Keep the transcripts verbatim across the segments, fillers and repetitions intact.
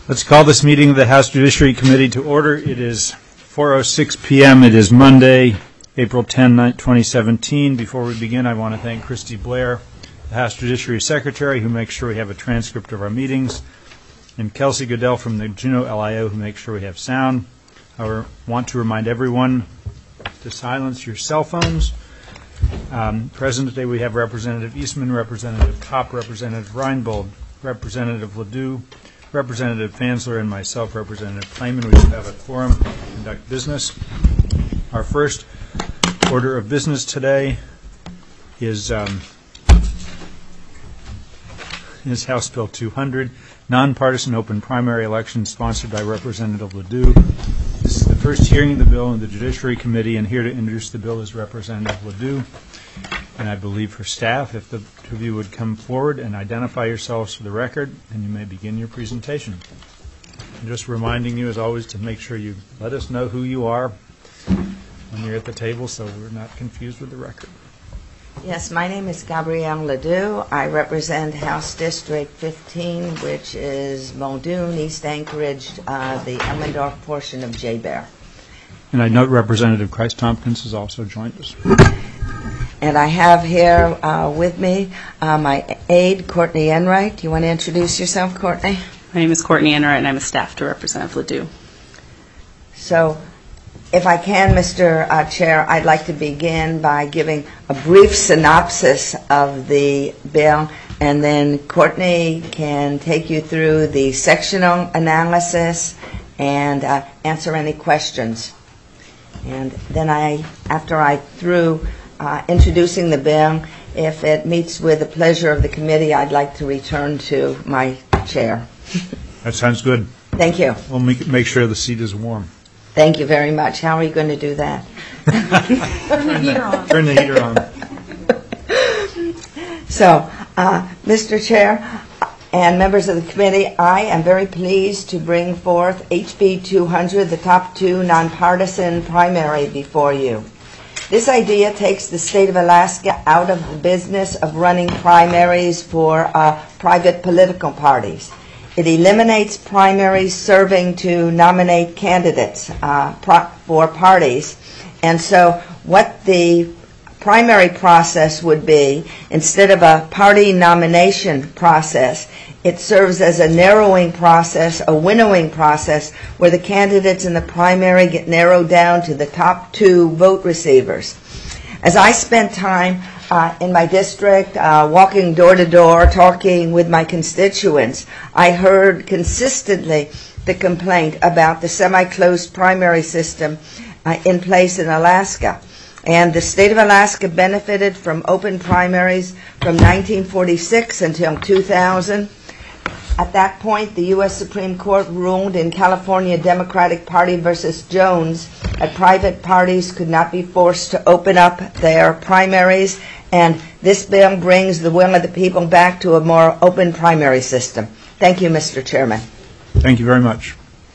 Let's call this meeting of the House Judiciary Committee to order. It is four oh six p m It is Monday, April tenth, twenty seventeen. Before we begin, I want to thank Christy Blair, the House Judiciary Secretary, who makes sure we have a transcript of our meetings, and Kelsey Goodell from the Juneau L I O, who makes sure we have sound. I want to remind everyone to silence your cell phones. Um, present today we have Representative Eastman, Representative Kopp, Representative Reinbold, Representative Ledoux, Representative Fansler, and myself, Representative Klayman. We should have a quorum to conduct business. Our first order of business today is um, is House Bill two hundred, nonpartisan open primary election, sponsored by Representative Ledoux. This is the first hearing of the bill in the Judiciary Committee, and here to introduce the bill is Representative Ledoux. And I believe her staff, if the two of you would come forward and identify yourselves for the record, and you may begin your presentation. I'm just reminding you, as always, to make sure you let us know who you are when you're at the table so we're not confused with the record. Yes, my name is Gabrielle Ledoux. I represent House District fifteen, which is Muldoon, East Anchorage, uh, the Elmendorf portion of J-Bear. And I note Representative Christ Tompkins has also joined us. And I have here uh, with me uh, my aide, Courtney Enright. Do you want to introduce yourself, Courtney? My name is Courtney Enright, and I'm a staff to Representative Ledoux. So, if I can, Mister Uh, Chair, I'd like to begin by giving a brief synopsis of the bill, and then Courtney can take you through the sectional analysis and uh, answer any questions. And then I, after I through uh, introducing the bill, if it meets with the pleasure of the committee, I'd like to return to my chair. That sounds good. Thank you. We'll make, make sure the seat is warm. Thank you very much. How are you going to do that? Turn the heater on. Turn the heater on. So, uh, Mister Chair and members of the committee, I am very pleased to bring forth H B two hundred, the top two nonpartisan primary, before you. This idea takes the state of Alaska out of the business of running primaries for uh, private political parties. It eliminates primaries serving to nominate candidates uh, pro- for parties. And so what the primary process would be, instead of a party nomination process, it serves as a narrowing process, a winnowing process, where the candidates in the primary get narrowed down to the top two vote receivers. As I spent time uh, in my district, uh, walking door to door, talking with my constituents, I heard consistently the complaint about the semi-closed primary system uh, in place in Alaska. And the state of Alaska benefited from open primaries from nineteen forty-six until two thousand. At that point, the U S Supreme Court ruled in California Democratic Party versus Jones that private parties could not be forced to open up their primaries, and this bill brings the will of the people back to a more open primary system. Thank you, Mister Chairman. Thank you very much.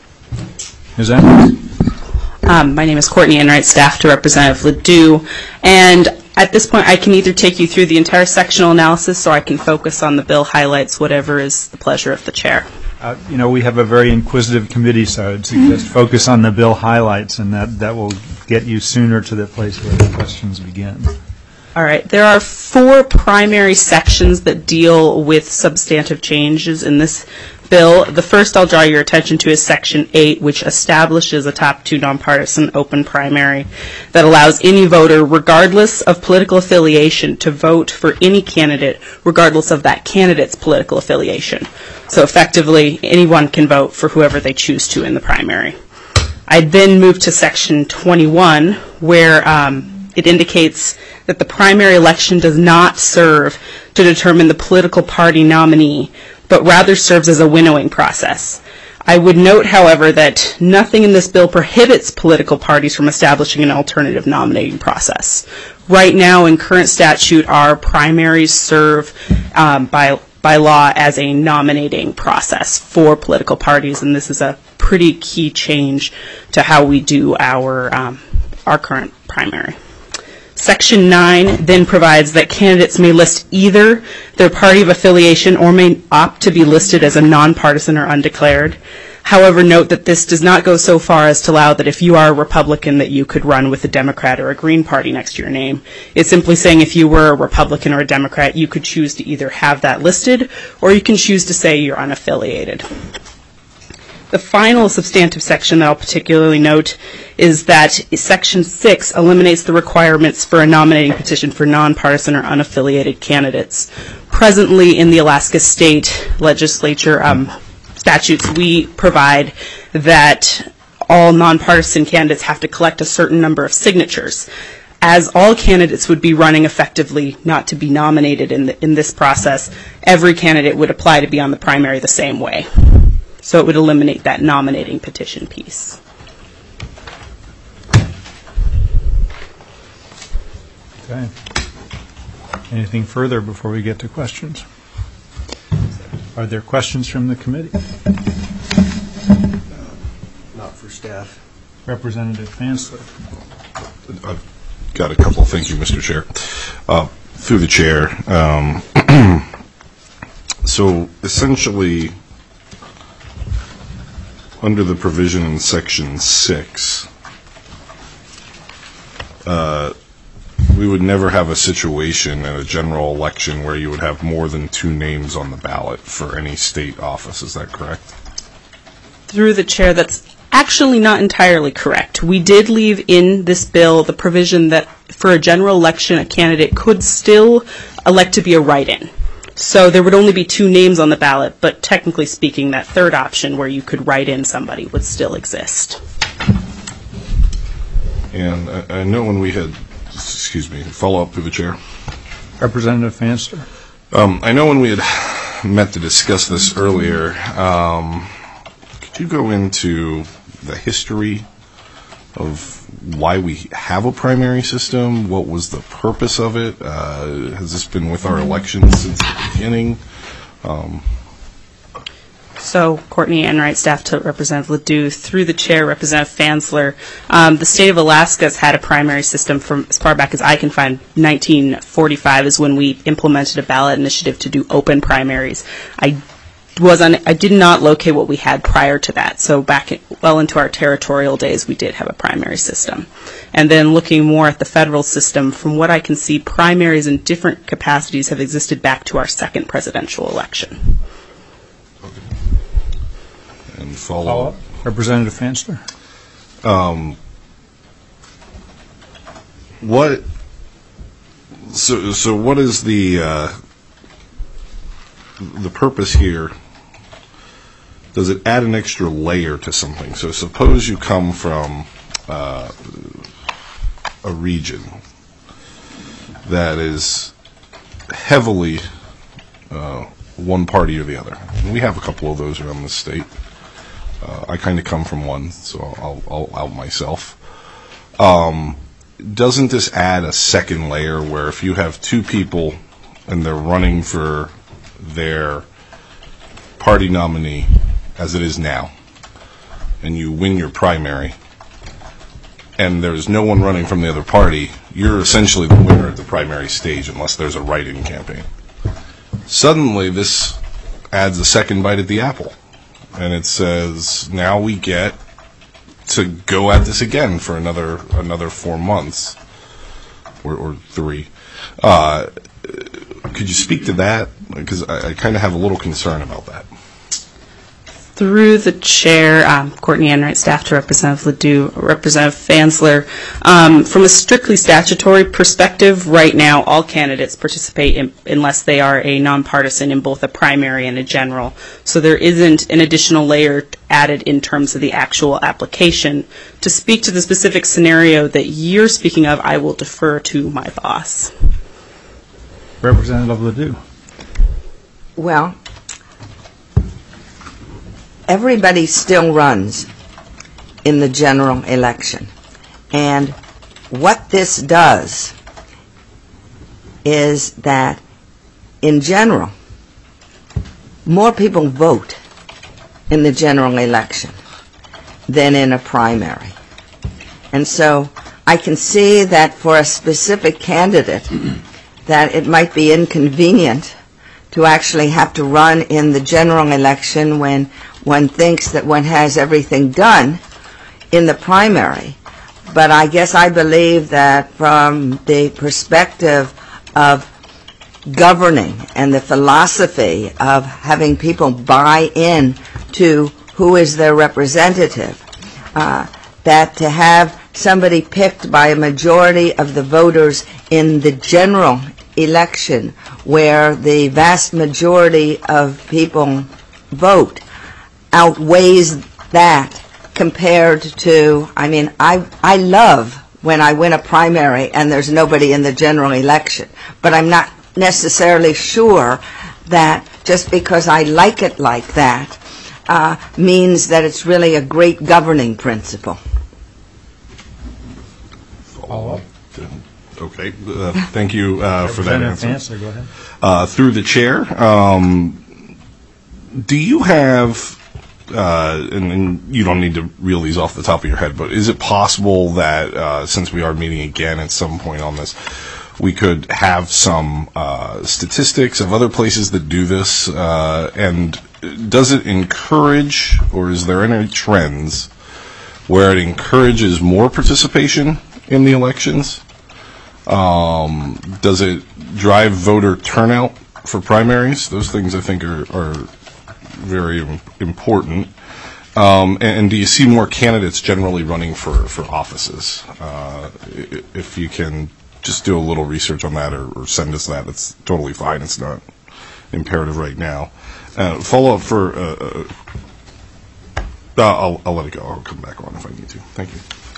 Miz Enright? Um, my name is Courtney Enright, staff to Representative Ledoux, and at this point I can either take you through the entire sectional analysis or I can focus on the bill highlights, whatever is the pleasure of the chair. Uh, you know, we have a very inquisitive committee, so I'd suggest focus on the bill highlights, and that, that will get you sooner to the place where the questions begin. All right. There are four primary sections that deal with substantive changes in this bill. The first I'll draw your attention to is Section eight, which establishes a top two nonpartisan open primary that allows any voter, regardless of political affiliation, to vote for any candidate, regardless of that candidate's political affiliation. So effectively, anyone can vote for whoever they choose to in the primary. I then move to Section twenty-one, where um, it indicates that the primary election does not serve to determine the political party nominee, but rather serves as a winnowing process. I would note, however, that nothing in this bill prohibits political parties from establishing an alternative nominating process. Right now, in current statute, our primaries serve um, by, by law as a nominating process for political parties, and this is a pretty key change to how we do our, um, our current primary. Section nine then provides that candidates may list either their party of affiliation or may opt to be listed as a nonpartisan or undeclared. However, note that this does not go so far as to allow that if you are a Republican that you could run with a Democrat or a Green Party next to your name. It's simply saying if you were a Republican or a Democrat, you could choose to either have that listed or you can choose to say you're unaffiliated. The final substantive section that I'll particularly note is that Section six eliminates the requirements for a nominating petition for nonpartisan or unaffiliated candidates. Presently in the Alaska State Legislature um, statutes, we provide that all nonpartisan candidates have to collect a certain number of signatures. As all candidates would be running effectively not to be nominated in, the, in this process, every candidate would apply to be on the primary the same way. So it would eliminate that nominating petition piece. Okay. Anything further before we get to questions? Are there questions from the committee? Not for staff. Representative Fansler. I've got a couple. Thank you, Mister Chair. Uh, through the chair. Um, so essentially, under the provision in Section six, uh, we would never have a situation in a general election where you would have more than two names on the ballot for any state office. Is that correct? Through the chair, that's actually not entirely correct. We did leave in this bill the provision that for a general election, a candidate could still elect to be a write-in. So there would only be two names on the ballot, but technically speaking, that third option where you could write in somebody would still exist. And I, I know when we had, excuse me, follow up through the chair. Representative Fansler. Um, I know when we had met to discuss this earlier, um, could you go into the history of why we have a primary system? What was the purpose of it? Uh, has this been with our elections since the beginning? Um, So, Courtney Enright, staff to Representative Ledoux, through the chair, Representative Fansler. Um, the state of Alaska has had a primary system from as far back as I can find. nineteen forty-five is when we implemented a ballot initiative to do open primaries. I was on, I did not locate what we had prior to that. So back in, well into our territorial days, we did have a primary system. And then looking more at the federal system, from what I can see, primaries in different capacities have existed back to our second presidential election. and follow, Follow up. Representative Fansler. Um, what? So, so what is the uh, the purpose here? Does it add an extra layer to something? So, suppose you come from uh, a region that is heavily uh, one party or the other. And we have a couple of those around the state. Uh, I kind of come from one, so I'll, I'll out myself. Um, doesn't this add a second layer where if you have two people and they're running for their party nominee, as it is now, and you win your primary, and there's no one running from the other party, you're essentially the winner at the primary stage unless there's a write-in campaign. Suddenly, this adds a second bite at the apple. And it says, now we get to go at this again for another another four months, or, or three. Uh, could you speak to that? Because I, I kind of have a little concern about that. Through the chair, um, Courtney Enright, staff to Representative Ledoux, Representative Fansler. Um, from a strictly statutory perspective, right now all candidates participate in, unless they are a nonpartisan in both a primary and a general. So there isn't an additional layer added in terms of the actual application. To speak to the specific scenario that you're speaking of, I will defer to my boss. Representative Ledoux. Well, everybody still runs in the general election. And what this does is that, in general, more people vote in the general election than in a primary. And so I can see that for a specific candidate, that it might be inconvenient to actually have to run in the general election when one thinks that one has everything done in the primary. But I guess I believe that from the perspective of governing and the philosophy of having people buy in to who is their representative, uh, that to have somebody picked by a majority of the voters in the general election where the vast majority of people vote outweighs that compared to, I mean, I, I love when I win a primary and there's nobody in the general election, but I'm not necessarily sure that just because I like it like that uh, means that it's really a great governing principle. Follow-up? Okay. Uh, thank you uh, for that answer. answer. Go ahead. Uh, through the chair, um, do you have, uh, and, and you don't need to reel these off the top of your head, but is it possible that uh, since we are meeting again at some point on this, we could have some uh, statistics of other places that do this? Uh, and does it encourage, or is there any trends where it encourages more participation in the elections? Um, does it drive voter turnout for primaries? Those things I think are, are very important. Um, and, and do you see more candidates generally running for, for offices? Uh, if you can just do a little research on that or, or send us that, that's totally fine. It's not imperative right now. Uh, follow up for, uh, uh, I'll, I'll let it go. I'll come back on if I need to. Thank you.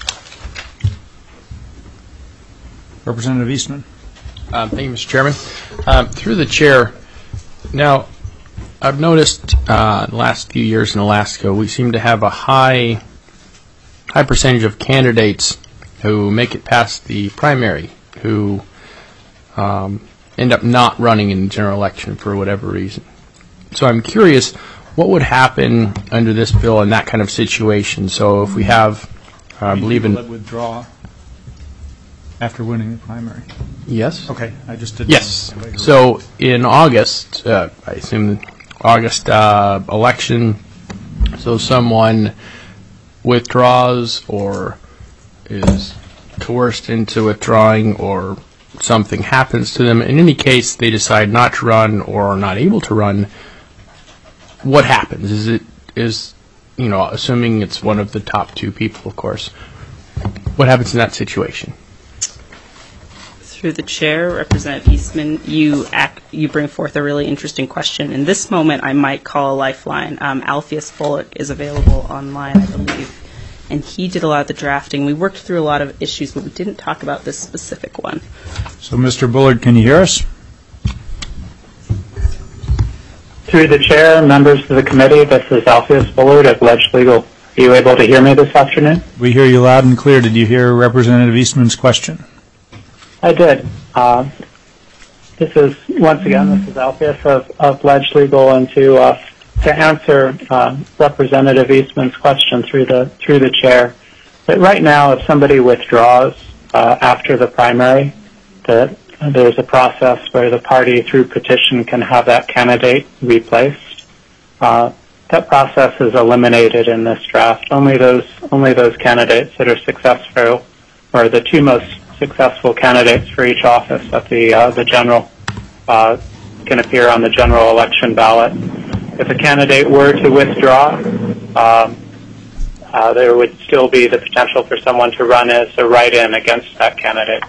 Representative Eastman. Um, thank you, Mister Chairman. Um, through the chair, now, I've noticed uh, in the last few years in Alaska, we seem to have a high, high percentage of candidates who make it past the primary, who um, end up not running in the general election for whatever reason. So I'm curious, what would happen under this bill in that kind of situation? So if we have, uh, I believe in... That withdraw after winning the primary. Yes? Okay, I just did. Yes. So in August, uh, I assume August uh, election, so someone withdraws or is coerced into withdrawing or something happens to them. In any case, they decide not to run or are not able to run. What happens? Is it, is, you know, assuming it's one of the top two people, of course, what happens in that situation? Through the chair, Representative Eastman, you act, you bring forth a really interesting question. In this moment, I might call a lifeline. Um, Alpheus Bullock is available online, I believe, and he did a lot of the drafting. We worked through a lot of issues, but we didn't talk about this specific one. So, Mister Bullard, can you hear us? Through the chair, members of the committee, this is Alpheus Bullard of Ledge Legal. Are you able to hear me this afternoon? We hear you loud and clear. Did you hear Representative Eastman's question? I did. Uh, this is, once again, this is Alpheus of, of Ledge Legal, and to uh, to answer uh, Representative Eastman's question through the through the chair, that right now, if somebody withdraws uh, after the primary, that there's a process where the party, through petition, can have that candidate replaced. Uh, that process is eliminated in this draft. Only those only those candidates that are successful, or the two most successful candidates for each office at the uh, the general uh, can appear on the general election ballot. If a candidate were to withdraw, um, uh, there would still be the potential for someone to run as a write-in against that candidate.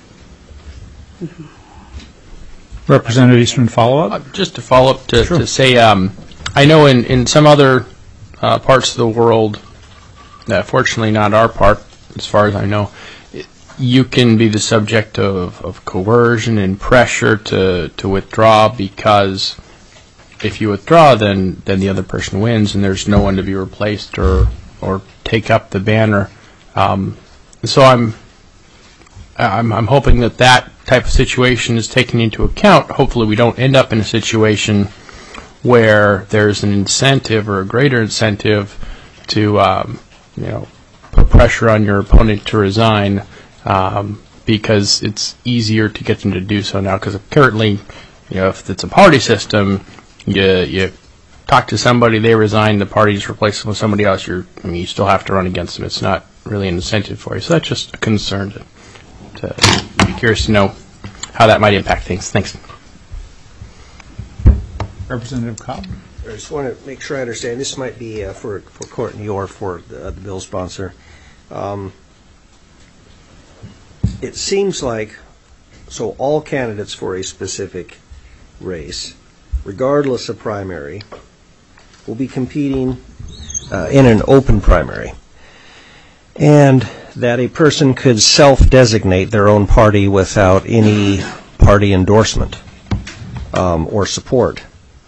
Representative Eastman, follow-up? Uh, just to follow up to, Sure. to say, um, I know in, in some other uh, parts of the world, uh, fortunately not our part, as far as I know, you can be the subject of, of coercion and pressure to, to withdraw, because if you withdraw, then, then the other person wins and there's no one to be replaced or or take up the banner. Um, so I'm, I'm I'm hoping that that type of situation is taken into account. Hopefully we don't end up in a situation where there's an incentive or a greater incentive to um, you know, put pressure on your opponent to resign. um, because it's easier to get them to do so now. Because currently, you know, if it's a party system, you you talk to somebody, they resign, the party just replaces them with somebody else. You're, I mean, you still have to run against them. It's not really an incentive for you. So that's just a concern to, to be curious to know how that might impact things. Thanks. Representative Cobb. I just want to make sure I understand. This might be uh, for for Courtney or for the, uh, the bill sponsor. Um, it seems like, so all candidates for a specific race, regardless of primary, will be competing uh, in an open primary. And that a person could self-designate their own party without any party endorsement um, or support.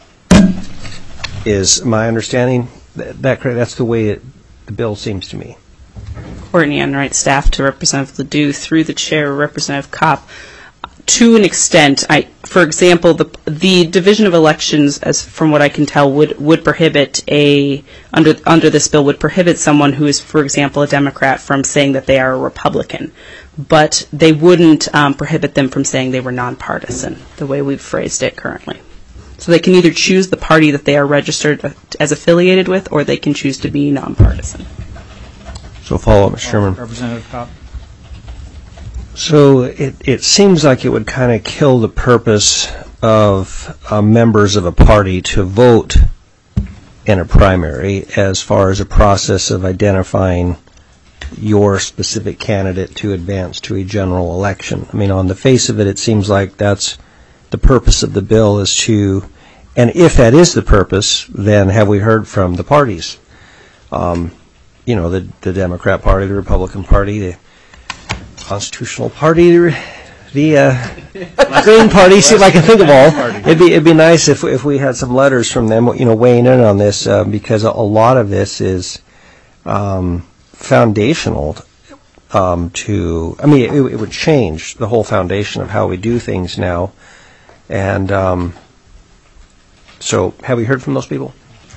Is my understanding that, that correct? That's the way it, the bill seems to me. Courtney Enright, staff to Representative Ledoux, through the chair, Representative Kopp. To an extent, I, for example, the the division of elections, as from what I can tell, would would prohibit a under under this bill would prohibit someone who is, for example, a Democrat from saying that they are a Republican, but they wouldn't um, prohibit them from saying they were nonpartisan, the way we've phrased it currently. So they can either choose the party that they are registered as affiliated with, or they can choose to be nonpartisan. So follow up, Mister Chairman. Representative Kopp. So it, it seems like it would kind of kill the purpose of uh, members of a party to vote in a primary as far as a process of identifying your specific candidate to advance to a general election. I mean, on the face of it, it seems like that's the purpose of the bill is to, and if that is the purpose, then have we heard from the parties? Um, you know, the, the Democrat Party, the Republican Party, the Constitutional Party, the uh, Green Party. See if I can think of all. It'd be it'd be nice if if we had some letters from them, you know, weighing in on this uh, because a, a lot of this is um, foundational um, to. I mean, it, it would change the whole foundation of how we do things now, and um, so have we heard from those people?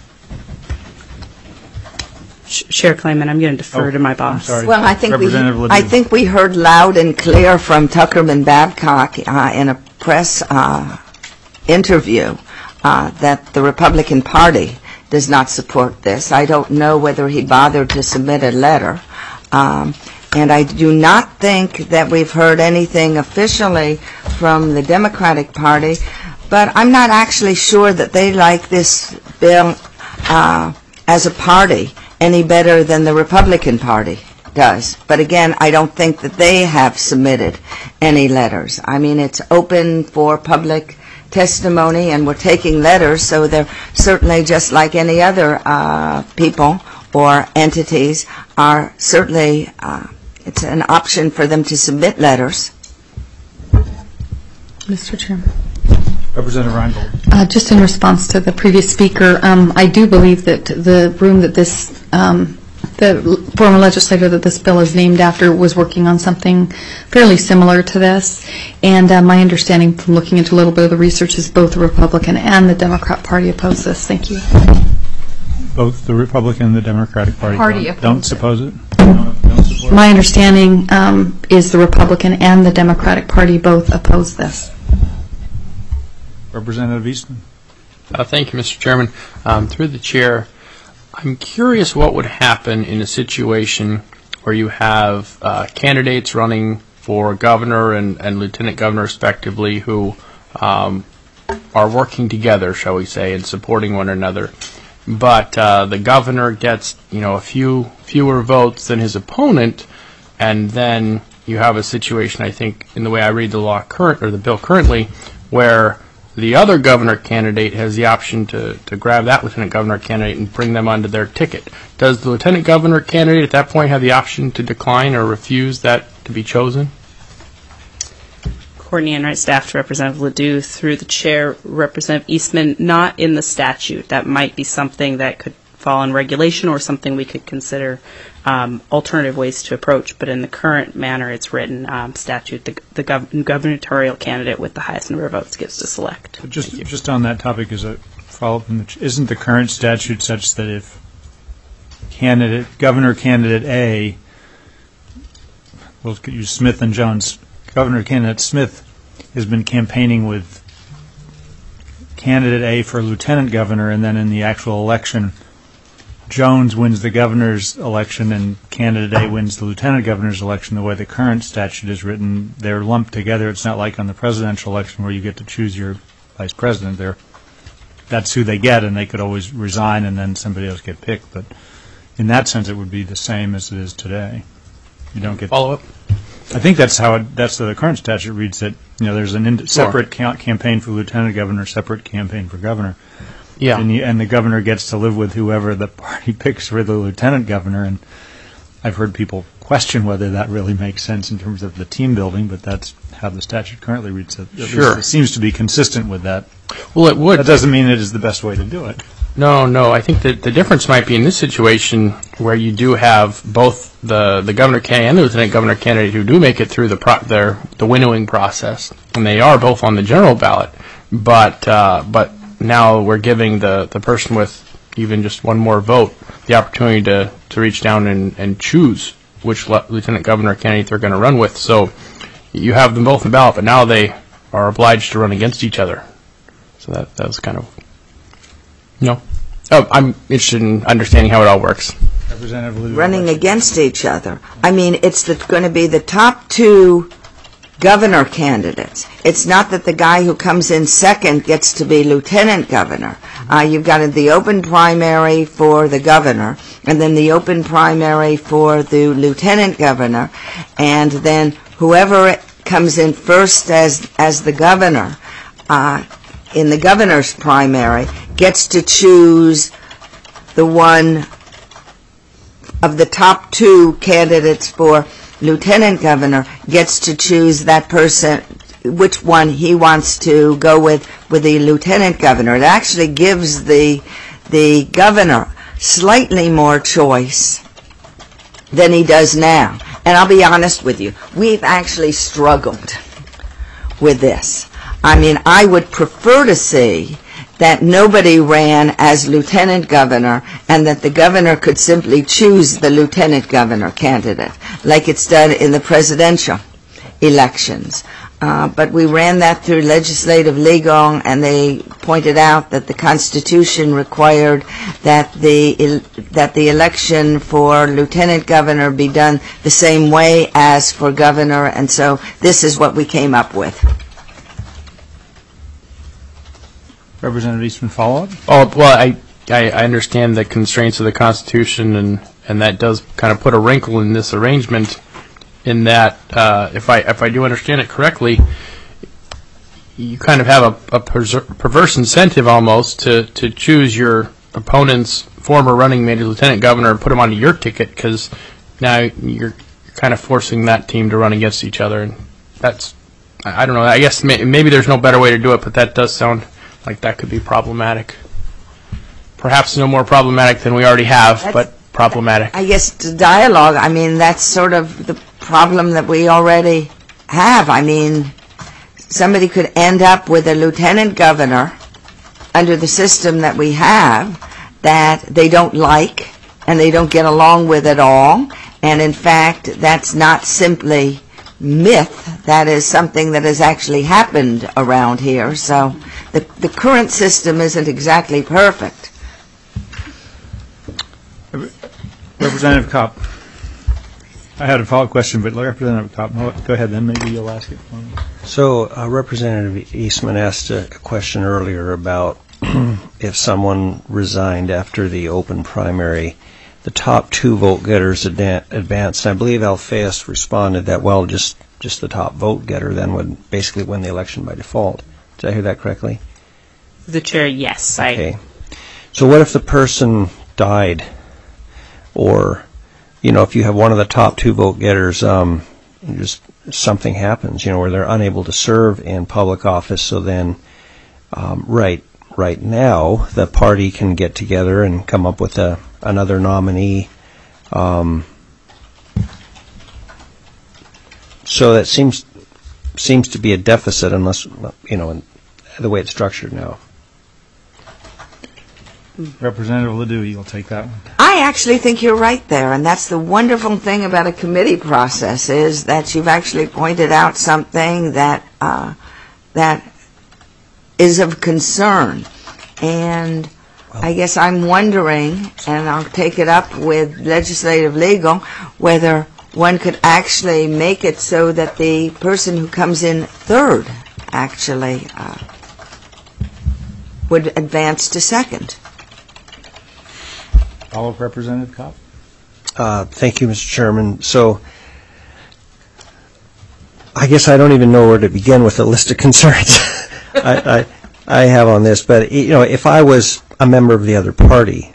Chair Kleiman, I'm going to defer Oh, to my I'm boss. sorry. Well, I think we, Representative Ledoux. I think we heard loud and clear from Tuckerman Babcock uh, in a press uh, interview uh, that the Republican Party does not support this. I don't know whether he bothered to submit a letter. Um, and I do not think that we've heard anything officially from the Democratic Party, but I'm not actually sure that they like this bill uh, as a party any better than the Republican Party does. But again, I don't think that they have submitted any letters. I mean, it's open for public testimony, and we're taking letters, so they're certainly just like any other uh, people or entities are certainly, uh, it's an option for them to submit letters. Mister Chairman. Representative Reingold. Uh, just in response to the previous speaker, um, I do believe that the room that this, um, the former legislator that this bill is named after was working on something fairly similar to this. And uh, my understanding from looking into a little bit of the research is both the Republican and the Democrat Party oppose this. Thank you. Both the Republican and the Democratic Party, Party don't, oppose don't it. suppose it? Don't, don't support My it? understanding um, is the Republican and the Democratic Party both oppose this. Representative Eastman. Uh, thank you, Mister Chairman. Um, through the chair, I'm curious what would happen in a situation where you have uh, candidates running for governor and, and lieutenant governor respectively who um, are working together, shall we say, and supporting one another. But uh, the governor gets, you know, a few fewer votes than his opponent, and then you have a situation, I think, in the way I read the law current or the bill currently, where the other governor candidate has the option to, to grab that lieutenant governor candidate and bring them onto their ticket. Does the lieutenant governor candidate at that point have the option to decline or refuse that to be chosen? Courtney Enright, staff to Representative Ledoux, through the chair, Representative Eastman, not in the statute. That might be something that could fall in regulation or something we could consider um, alternative ways to approach. But in the current manner it's written, um, statute, the, the gov- gubernatorial candidate with the highest number of votes gets to select. But just just on that topic, as a follow-up, in the ch- isn't the current statute such that if candidate governor candidate A we'll use Smith and Jones. Governor candidate Smith has been campaigning with candidate A for lieutenant governor, and then in the actual election, Jones wins the governor's election and candidate A wins the lieutenant governor's election. The way the current statute is written, they're lumped together. It's not like on the presidential election where you get to choose your vice president. They're, that's who they get, and they could always resign and then somebody else get picked. But in that sense, it would be the same as it is today. You don't get follow up. I think that's how it, that's the current statute reads that, you know, there's an in, separate Sure. ca- campaign for lieutenant governor, separate campaign for governor. Yeah. And, you, and the governor gets to live with whoever the party picks for the lieutenant governor. And I've heard people question whether that really makes sense in terms of the team building, but that's how the statute currently reads it. At Sure. least it seems to be consistent with that. Well, it would. That doesn't mean it is the best way to do it. No, no. I think that the difference might be in this situation where you do have both the, the governor candidate and the lieutenant governor candidate who do make it through the pro- their the winnowing process, and they are both on the general ballot. But uh, but now we're giving the, the person with even just one more vote the opportunity to, to reach down and, and choose which le- lieutenant governor candidate they're going to run with. So you have them both on the ballot, but now they are obliged to run against each other. So that that was kind of. No. Oh, I'm interested in understanding how it all works. Representative Liu. Running against each other. I mean, it's the, going to be the top two governor candidates. It's not that the guy who comes in second gets to be lieutenant governor. Uh, you've got the open primary for the governor, and then the open primary for the lieutenant governor, and then whoever comes in first as as the governor, uh, in the governor's primary, gets to choose the one of the top two candidates for lieutenant governor, gets to choose that person, which one he wants to go with with the lieutenant governor. It actually gives the the governor slightly more choice than he does now. And I'll be honest with you, we've actually struggled with this. I mean, I would prefer to see that nobody ran as lieutenant governor and that the governor could simply choose the lieutenant governor candidate, like it's done in the presidential elections. Uh, but we ran that through legislative legal, and they pointed out that the Constitution required that the that the election for lieutenant governor be done the same way as for governor, and so this is what we came up with. Representative Eastman, follow-up? Oh, well, I, I I understand the constraints of the Constitution, and, and that does kind of put a wrinkle in this arrangement in that, uh, if I if I do understand it correctly, you kind of have a, a perser- perverse incentive almost to, to choose your opponent's former running mate as lieutenant governor and put him onto your ticket, because now you're kind of forcing that team to run against each other. And that's, I, I don't know, I guess may, maybe there's no better way to do it, but that does sound like that could be problematic. Perhaps no more problematic than we already have, That's, but problematic. I guess the dialogue, I mean, that's sort of the problem that we already have. I mean, somebody could end up with a lieutenant governor under the system that we have that they don't like and they don't get along with at all. And in fact, that's not simply myth. That is something that has actually happened around here. So the, the current system isn't exactly perfect. Representative Kopp. I had a follow-up question, but Representative Kopp, no, go ahead then. Maybe you'll ask it for me. So uh, Representative Eastman asked a question earlier about if someone resigned after the open primary, the top two vote getters advan- advanced. And I believe Alphaeus responded that, well, just, just the top vote getter then would basically win the election by default. Did I hear that correctly? The chair, yes. I, Okay. So what if the person died, or, you know, if you have one of the top two vote getters, um, just something happens, you know, where they're unable to serve in public office, so then, um, right, right now, the party can get together and come up with a, another nominee. Um, so that seems, seems to be a deficit unless, you know, in the way it's structured now. Representative Ledoux, you'll take that one. I I actually think you're right there, and that's the wonderful thing about a committee process, is that you've actually pointed out something that uh, that is of concern. And I guess I'm wondering, and I'll take it up with legislative legal, whether one could actually make it so that the person who comes in third actually uh, would advance to second. Follow-up, Representative Kopp. Uh, thank you, Mister Chairman. So I guess I don't even know where to begin with a list of concerns I, I, I have on this. But, you know, if I was a member of the other party,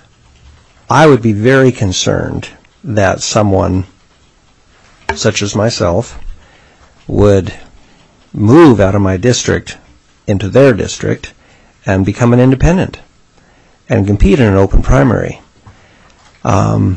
I would be very concerned that someone such as myself would move out of my district into their district and become an independent and compete in an open primary. Um,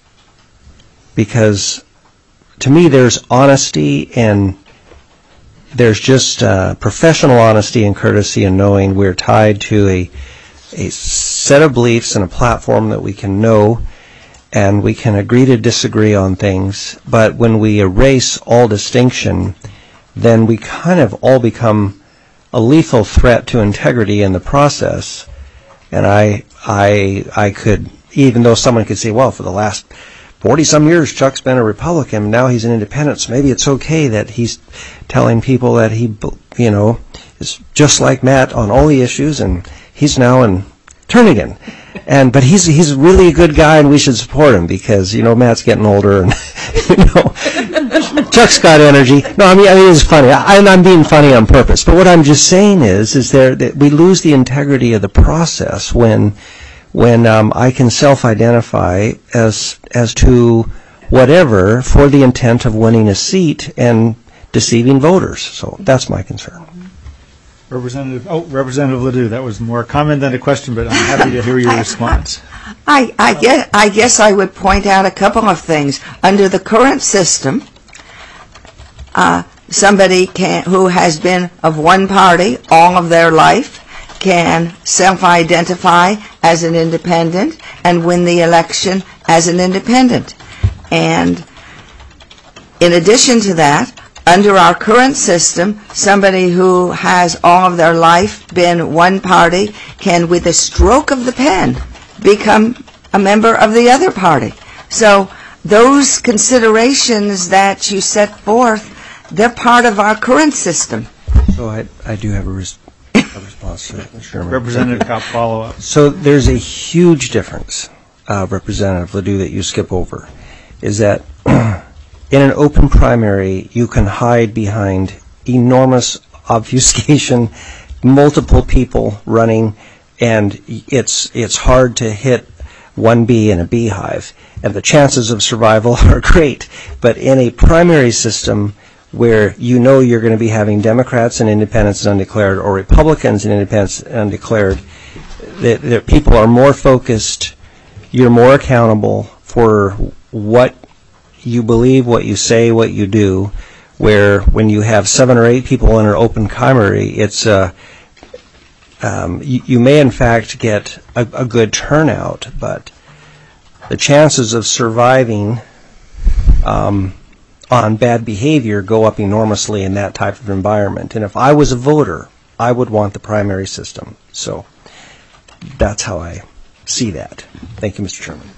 because to me there's honesty and there's just uh, professional honesty and courtesy in knowing we're tied to a, a set of beliefs and a platform that we can know and we can agree to disagree on things. But when we erase all distinction, then we kind of all become a lethal threat to integrity in the process. And I, I, I could, even though someone could say, well, for the last forty-some years, Chuck's been a Republican, now he's an independent, so maybe it's okay that he's telling people that he, you know, is just like Matt on all the issues, and he's now in Turnigan. And, but he's, he's really a good guy, and we should support him, because, you know, Matt's getting older, and, you know, Chuck's got energy. No, I mean, I mean, it's funny. I, I'm being funny on purpose. But what I'm just saying is, is there that we lose the integrity of the process when, when um, I can self-identify as as to whatever for the intent of winning a seat and deceiving voters. So that's my concern. Representative, oh, Representative Ledoux, that was more a comment than a question, but I'm happy to hear your response. I, I, guess, I guess I would point out a couple of things. Under the current system, uh, somebody can, who has been of one party all of their life can self-identify as an independent and win the election as an independent. And in addition to that, under our current system, somebody who has all of their life been one party can, with a stroke of the pen, become a member of the other party. So those considerations that you set forth, they're part of our current system. So I, I do have a, res- a response to that, Mister Chairman. Representative Kopp, follow up. So there's a huge difference, uh, Representative Ledoux, that you skip over, is that in an open primary, you can hide behind enormous obfuscation, multiple people running, and it's it's hard to hit one bee in a beehive, and the chances of survival are great. But in a primary system where you know you're going to be having Democrats and independents and undeclared, or Republicans and independents and undeclared, that, that people are more focused, you're more accountable for what you believe, what you say, what you do, where when you have seven or eight people in an open primary, it's uh, um, you, you may in fact get a, a good turnout, but the chances of surviving um, on bad behavior go up enormously in that type of environment. And if I was a voter, I would want the primary system. So that's how I see that. Thank you, Mister Chairman.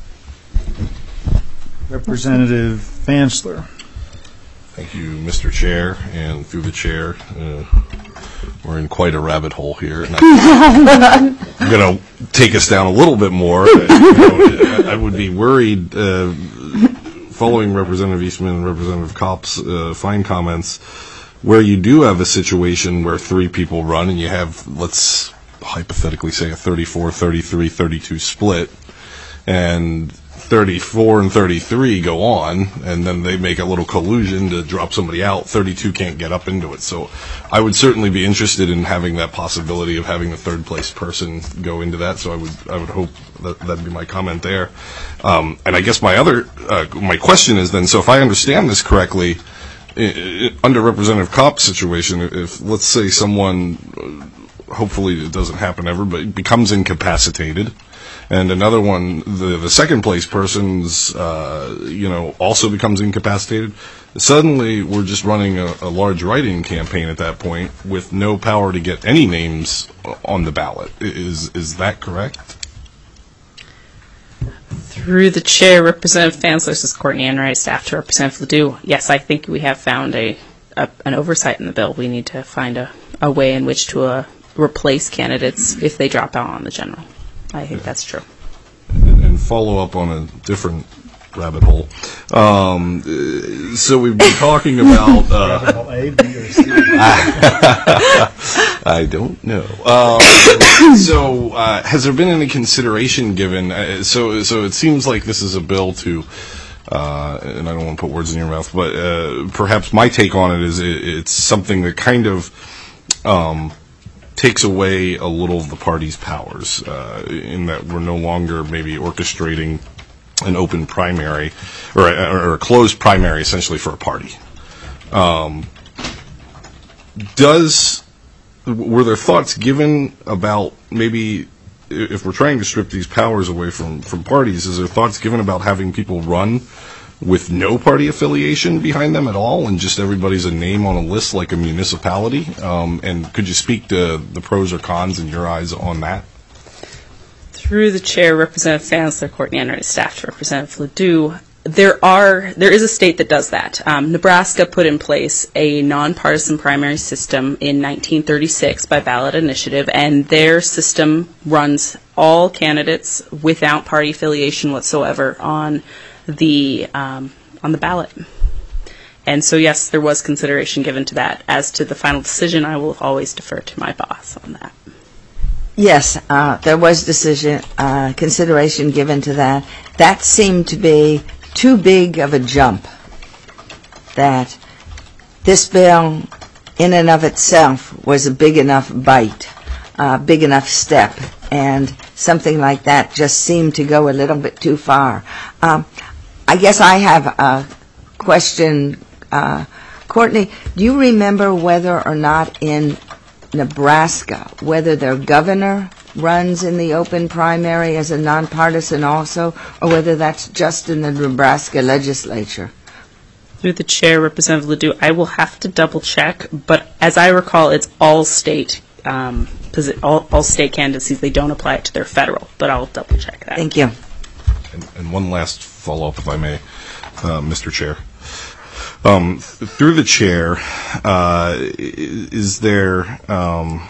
Representative Fansler. Thank you, Mister Chair, and through the chair. Uh, we're in quite a rabbit hole here. And I, I'm going to take us down a little bit more. You know, I would be worried, uh, following Representative Eastman and Representative Kopp's uh, fine comments, where you do have a situation where three people run and you have, let's hypothetically say, a thirty-four, thirty-three, thirty-two split, and thirty-four and thirty-three go on, and then they make a little collusion to drop somebody out. thirty-two can't get up into it. So I would certainly be interested in having that possibility of having the third place person go into that. So I would I would hope that that'd be my comment there. Um, and I guess my other uh, my question is then, so if I understand this correctly, I, I, under Representative Kopp's situation, if let's say someone hopefully it doesn't happen ever, but becomes incapacitated. And another one, the, the second place person's, uh, you know, also becomes incapacitated. Suddenly, we're just running a, a large write-in campaign at that point with no power to get any names on the ballot. Is is that correct? Through the chair, Representative Fansler, this is Courtney Enright, staff to Representative Ledoux. Yes, I think we have found a, a an oversight in the bill. We need to find a, a way in which to uh, replace candidates if they drop out on the general. I think that's true. And, and follow up on a different rabbit hole. Um, uh, so we've been talking about. Uh, Rabbit hole A, B, or C? I don't know. Um, so uh, has there been any consideration given? Uh, so so it seems like this is a bill to. Uh, and I don't want to put words in your mouth, but uh, perhaps my take on it is it, it's something that kind of. Um, takes away a little of the party's powers uh, in that we're no longer maybe orchestrating an open primary or a, or a closed primary essentially for a party. Um, does were there thoughts given about maybe if we're trying to strip these powers away from, from parties, is there thoughts given about having people run with no party affiliation behind them at all, and just everybody's a name on a list like a municipality? Um, and could you speak to the pros or cons in your eyes on that? Through the chair, Representative Fansler, Courtney Enright, staff to Representative Ledoux, there are there is a state that does that. Um, Nebraska put in place a nonpartisan primary system in nineteen thirty-six by ballot initiative, and their system runs all candidates without party affiliation whatsoever on the um, on the ballot. And so, yes, there was consideration given to that. As to the final decision, I will always defer to my boss on that. Yes, uh, there was decision, uh, consideration given to that. That seemed to be too big of a jump, that this bill in and of itself was a big enough bite, uh, big enough step, and something like that just seemed to go a little bit too far. Um, I guess I have a question. Uh, Courtney, do you remember whether or not in Nebraska, whether their governor runs in the open primary as a nonpartisan also, or whether that's just in the Nebraska legislature? Through the chair, Representative Ledoux, I will have to double check, but as I recall, it's all state um, all, all state candidacies. They don't apply it to their federal, but I'll double check that. Thank you. And, and one last follow-up, if I may, uh, Mister Chair. Um, th- through the chair, uh, is there, um,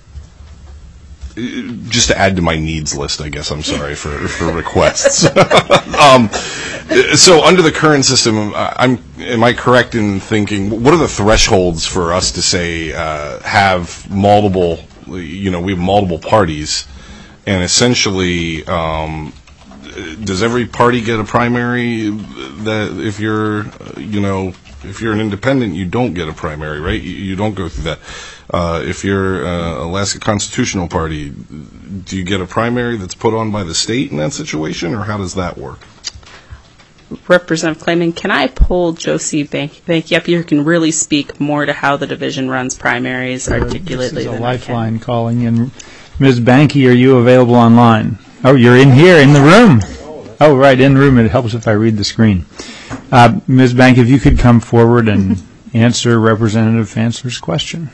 just to add to my needs list, I guess, I'm sorry for, for requests. um, so under the current system, I'm, am I correct in thinking, what are the thresholds for us to say, uh, have multiple, you know, we have multiple parties, and essentially, um, does every party get a primary? That if you're, you know, if you're an independent, you don't get a primary, right? You, you don't go through that. Uh, if you're uh, Alaska Constitutional Party, do you get a primary that's put on by the state in that situation, or how does that work? Representative Clayman, can I pull Josie Bank- Banky up here, who can really speak more to how the division runs primaries articulately This is a than I lifeline can? calling in. Miz Banky, are you available online? Oh, you're in here, in the room. Oh, right, in the room. It helps if I read the screen. Uh, Miz Banky, if you could come forward and answer Representative Fansler's question.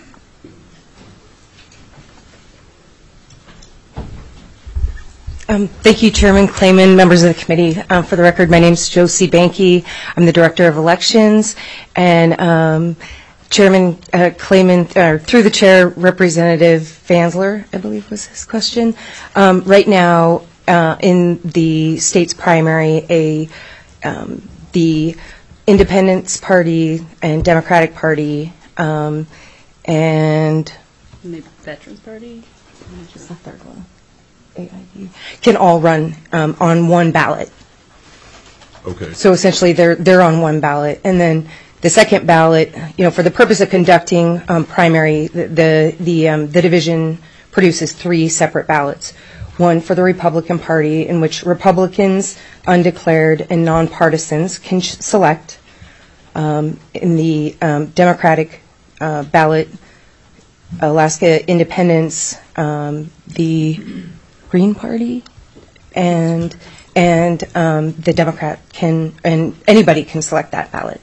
Um, thank you, Chairman Clayman, members of the committee. Um, for the record, my name is Josie Banky. I'm the Director of Elections. And um, Chairman uh, Clayman, uh, through the chair, Representative Fansler, I believe was his question. Um, right now, uh, in the state's primary, a um, the Independence Party and Democratic Party um, and Maybe Veterans Party? just the third one. A I D, can all run um, on one ballot. Okay. So essentially, they're they're on one ballot, and then the second ballot, you know, for the purpose of conducting um, primary, the the the, um, the division produces three separate ballots. One for the Republican Party, in which Republicans, undeclared, and nonpartisans can sh- select. Um, in the um, Democratic uh, ballot, Alaska Independence, um, the Green Party, and and um, the Democrat can, and anybody can select that ballot.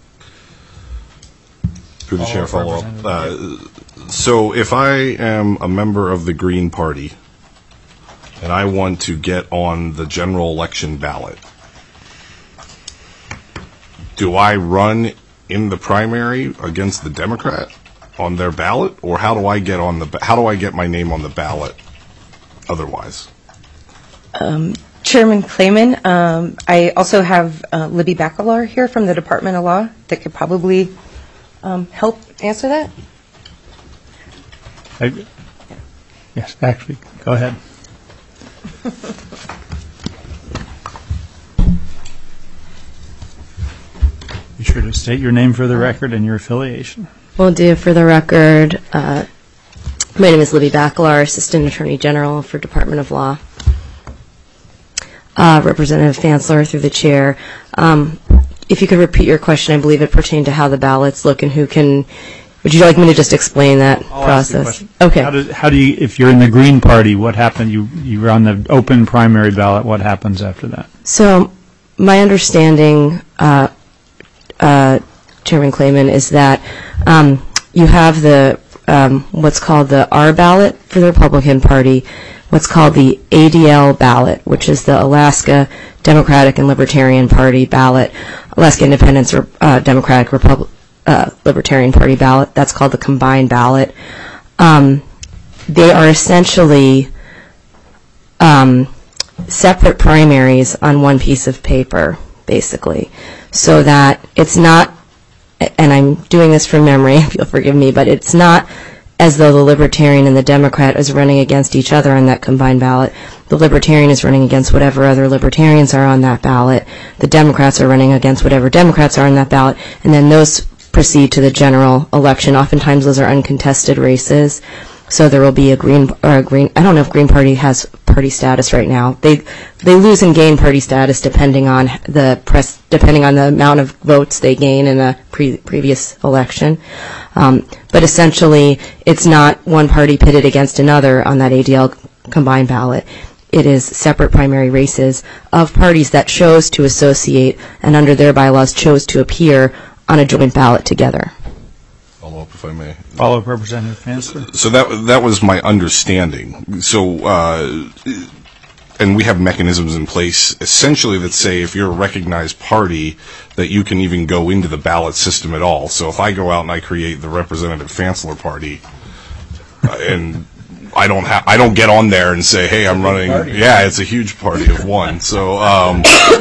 Through the chair, follow up. Uh, so if I am a member of the Green Party and I want to get on the general election ballot, do I run in the primary against the Democrat on their ballot, or how do I get on the how do I get my name on the ballot otherwise? Um, Chairman Clayman, um, I also have uh, Libby Bacalar here from the Department of Law that could probably um, help answer that. I, yes, actually, go ahead. Be sure to state your name for the record and your affiliation. Will do. For the record, uh, my name is Libby Bacalar, Assistant Attorney General for Department of Law. Uh, Representative Fansler, through the chair. Um, if you could repeat your question, I believe it pertained to how the ballots look and who can. Would you like me to just explain that I'll ask the process? question. Okay. How do, how do you, if you're in the Green Party, what happened? You you were on the open primary ballot. What happens after that? So, my understanding, uh, uh, Chairman Clayman, is that um, you have the um, what's called the R ballot for the Republican Party, what's called the A D L ballot, which is the Alaska Democratic and Libertarian Party ballot, Alaska Independence uh, Democratic Republic. Uh, Libertarian Party ballot. That's called the combined ballot. Um, they are essentially um, separate primaries on one piece of paper, basically, so that it's not, and I'm doing this from memory, if you'll forgive me, but it's not as though the Libertarian and the Democrat is running against each other on that combined ballot. The Libertarian is running against whatever other Libertarians are on that ballot. The Democrats are running against whatever Democrats are on that ballot, and then those proceed to the general election. Oftentimes those are uncontested races, so there will be a green or a green. I don't know if Green Party has party status right now. They they lose and gain party status depending on the press, depending on the amount of votes they gain in a pre- previous election. Um, but essentially, it's not one party pitted against another on that A D L combined ballot. It is separate primary races of parties that chose to associate and under their bylaws chose to appear on a joint ballot together. Follow up, if I may. Follow up, Representative Fansler. So that that was my understanding. So, uh, and we have mechanisms in place essentially that say if you're a recognized party that you can even go into the ballot system at all. So if I go out and I create the Representative Fansler Party, uh, and I don't ha- I don't get on there and say, hey, I'm running. Yeah, it's a huge party of one. So um,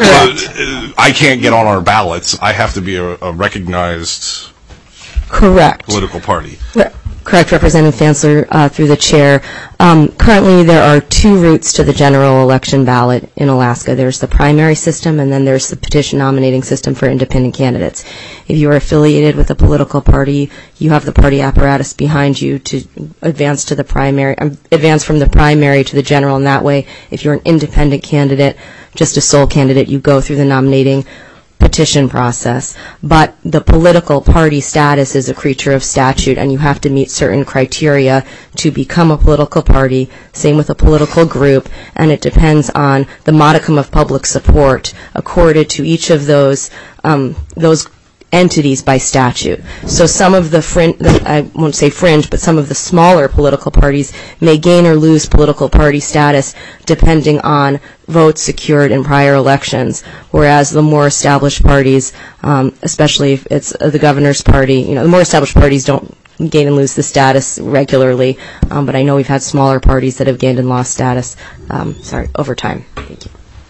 I can't get on our ballots. I have to be a, a recognized Correct. political party. Re- Correct, Representative Fansler, uh, through the chair. Um, currently, there are two routes to the general election ballot in Alaska. There's the primary system, and then there's the petition nominating system for independent candidates. If you are affiliated with a political party, you have the party apparatus behind you to advance to the primary, um, advance from the primary to the general. And that way, if you're an independent candidate, just a sole candidate, you go through the nominating petition process. But the political party status is a creature of statute, and you have to meet certain criteria to become a political party, same with a political group, and it depends on the modicum of public support accorded to each of those um, those entities by statute. So some of the fringe, I won't say fringe, but some of the smaller political parties may gain or lose political party status depending on votes secured in prior elections, whereas the more established parties, um, especially if it's uh, the governor's party, you know, the more established parties don't gain and lose the status regularly, um, but I know we've had smaller parties that have gained and lost status, um, sorry, over time. Thank you.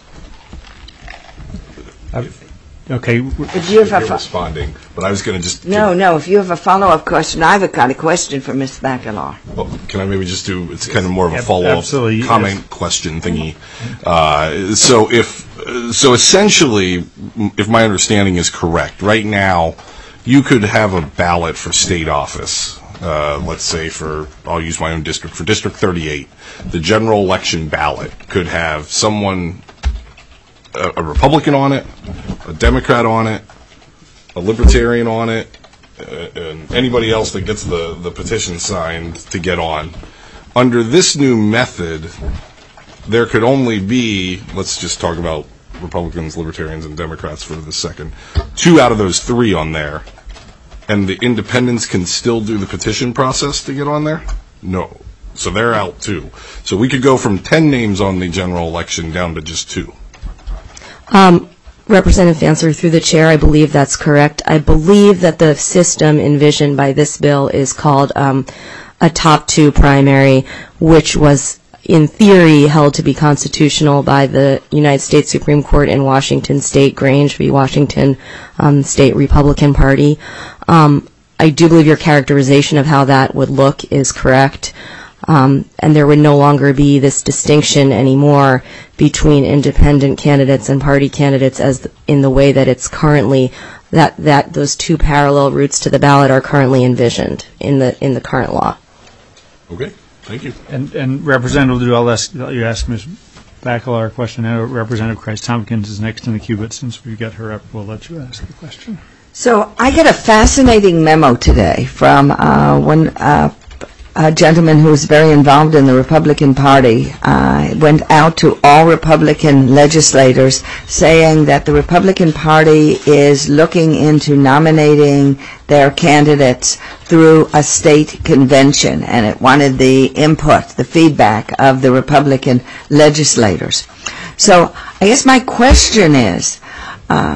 Okay. If you have a You're fo- responding, but I was going to just No, no, if you have a follow-up question, I've got a question for Miz Bacalar. Well, can I maybe just do, it's kind of more of a Yep, follow-up absolutely, comment yes. question thingy. Uh, so if, so essentially, if my understanding is correct, right now, you could have a ballot for state office, uh, let's say for, I'll use my own district, for District thirty-eight. The general election ballot could have someone, a, a Republican on it, a Democrat on it, a Libertarian on it, and anybody else that gets the, the petition signed to get on. Under this new method, there could only be, let's just talk about Republicans, Libertarians, and Democrats for the second, two out of those three on there. And the independents can still do the petition process to get on there? No. So they're out too. So we could go from ten names on the general election down to just two. Um, Representative Fansler, through the chair, I believe that's correct. I believe that the system envisioned by this bill is called um, a top two primary, which was in theory held to be constitutional by the United States Supreme Court in Washington State, Grange v. Washington um, State Republican Party. Um, I do believe your characterization of how that would look is correct. Um, and there would no longer be this distinction anymore between independent candidates and party candidates as the, in the way that it's currently, that, that those two parallel routes to the ballot are currently envisioned in the in the current law. Okay, thank you. And, and Representative Ledoux, I'll ask, you asked Miz Bacala a question. I know Representative Christ-Tompkins is next in the queue, but since we've got her up, we'll let you ask the question. So I got a fascinating memo today from uh, one uh, a gentleman who's very involved in the Republican Party. Uh, went out to all Republican legislators saying that the Republican Party is looking into nominating their candidates through a state convention, and it wanted the input, the feedback of the Republican legislators. So I guess my question is, uh,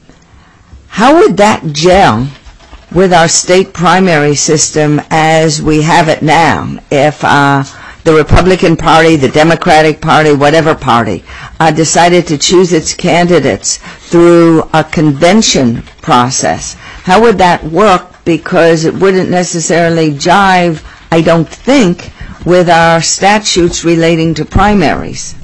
how would that gel with our state primary system as we have it now if uh, the Republican Party, the Democratic Party, whatever party, uh, decided to choose its candidates through a convention process? How would that work? Because it wouldn't necessarily jive, I don't think, with our statutes relating to primaries.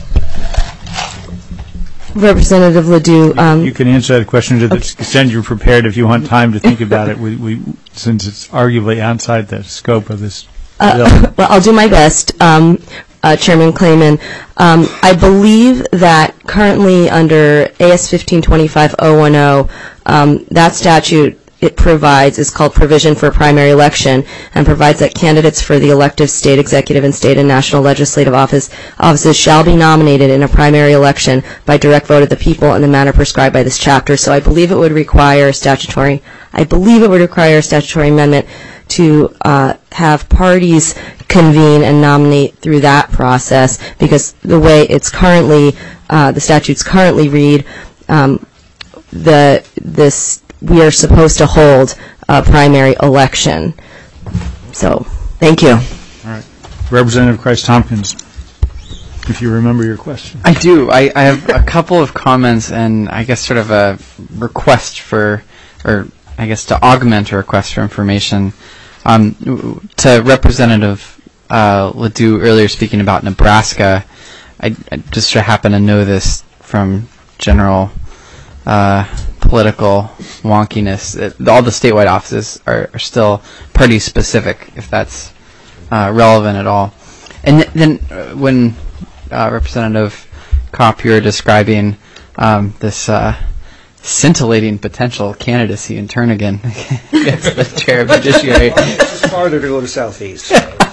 Representative Ledoux. Um, you can answer that question to the extent you're prepared if you want time to think about it, we, we, since it's arguably outside the scope of this bill. Uh, well, I'll do my best, um, uh, Chairman Clayman. Um, I believe that currently under A S fifteen twenty-five oh ten, um, that statute, it provides, is called Provision for Primary Election, and provides that candidates for the elective state executive and state and national legislative office offices shall be nominated in a primary election by direct vote of the people in the manner prescribed by this chapter. So I believe it would require statutory, I believe it would require a statutory amendment to uh, have parties convene and nominate through that process, because the way it's currently, uh, the statutes currently read, um, the this we are supposed to hold a primary election. So, thank you. All right. Representative Christ-Tompkins, if you remember your question. I do. I, I have a couple of comments and I guess sort of a request for, or I guess to augment a request for information. Um, to Representative uh, Ledoux earlier speaking about Nebraska, I, I just happen to know this from general uh, political wonkiness. It, all the statewide offices are, are still party specific, if that's uh, relevant at all. And th- then uh, when uh, Representative Kopp, you were describing um, this uh, scintillating potential candidacy in Turnagain against the chair of judiciary. It's farther to go to southeast.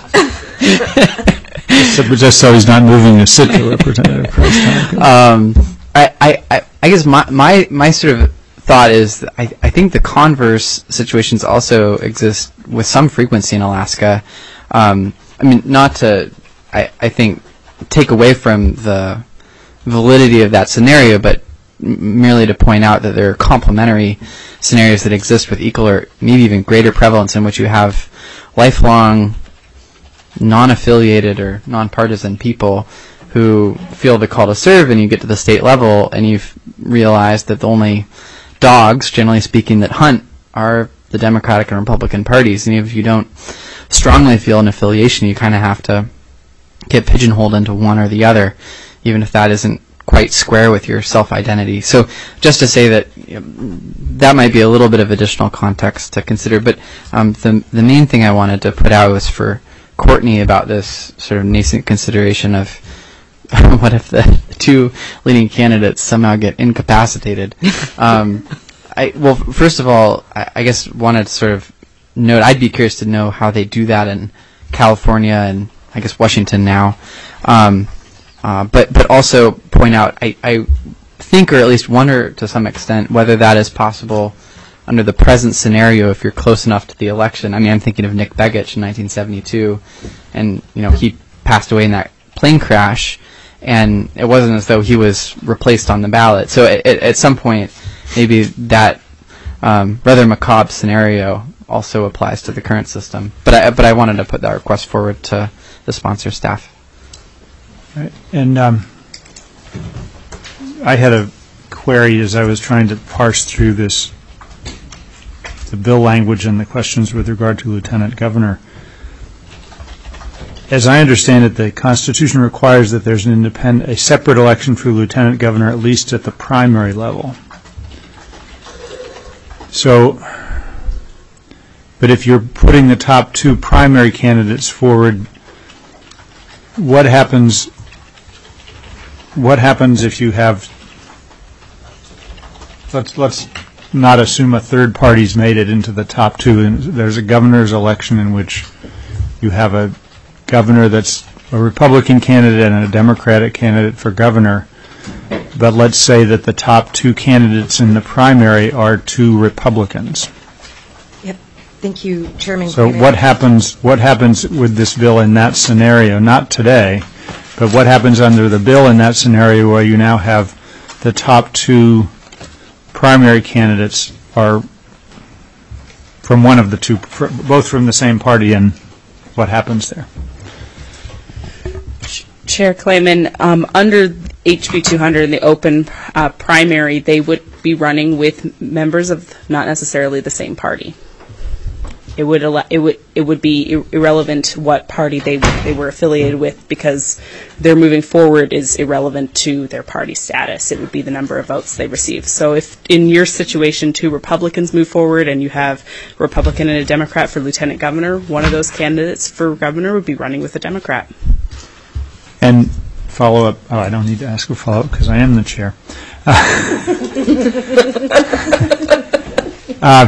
Just, just so he's not moving to sit to Representative Christ-Tompkins. Um, I, I, I guess my, my, my sort of thought is that I, I think the converse situations also exist with some frequency in Alaska. Um, I mean, not to, I, I think, take away from the validity of that scenario, but m- merely to point out that there are complementary scenarios that exist with equal or maybe even greater prevalence in which you have lifelong non-affiliated or non-partisan people who feel the call to serve, and you get to the state level and you've realized that the only dogs, generally speaking, that hunt are the Democratic and Republican parties, and if you don't strongly feel an affiliation, you kind of have to get pigeonholed into one or the other, even if that isn't quite square with your self-identity. So just to say that you know, that might be a little bit of additional context to consider, but um, the the main thing I wanted to put out was for Courtney about this sort of nascent consideration of what if the two leading candidates somehow get incapacitated. um, I, well, first of all, I, I guess wanted to sort of note, I'd be curious to know how they do that in California and I guess Washington now. Um, uh, but, but also point out, I, I think, or at least wonder to some extent, whether that is possible under the present scenario if you're close enough to the election. I mean, I'm thinking of Nick Begich in nineteen seventy-two, and, you know, he passed away in that plane crash, and it wasn't as though he was replaced on the ballot. So at, at some point, maybe that um, rather macabre scenario also applies to the current system. But I, but I wanted to put that request forward to the sponsor staff. Right. And um, I had a query as I was trying to parse through this, the bill language and the questions with regard to Lieutenant Governor. As I understand it, the Constitution requires that there's an independent, a separate election for Lieutenant Governor, at least at the primary level. So, but if you're putting the top two primary candidates forward, what happens? What happens if you have? Let's let's not assume a third party's made it into the top two, and there's a governor's election in which you have a governor that's a Republican candidate and a Democratic candidate for governor. But let's say that the top two candidates in the primary are two Republicans. Yep. Thank you, Chairman. So Craven. what happens? What happens with this bill in that scenario? Not today, but what happens under the bill in that scenario where you now have the top two primary candidates are from one of the two, both from the same party, and what happens there? Chair Clayman, um, under H B two hundred in the open uh, primary, they would be running with members of not necessarily the same party. It would ele- it would it would be ir- irrelevant what party they they were affiliated with, because their moving forward is irrelevant to their party status. It would be the number of votes they receive. So if in your situation two Republicans move forward and you have a Republican and a Democrat for lieutenant governor, one of those candidates for governor would be running with a Democrat. And follow up. Oh, I don't need to ask a follow up because I am the chair. uh,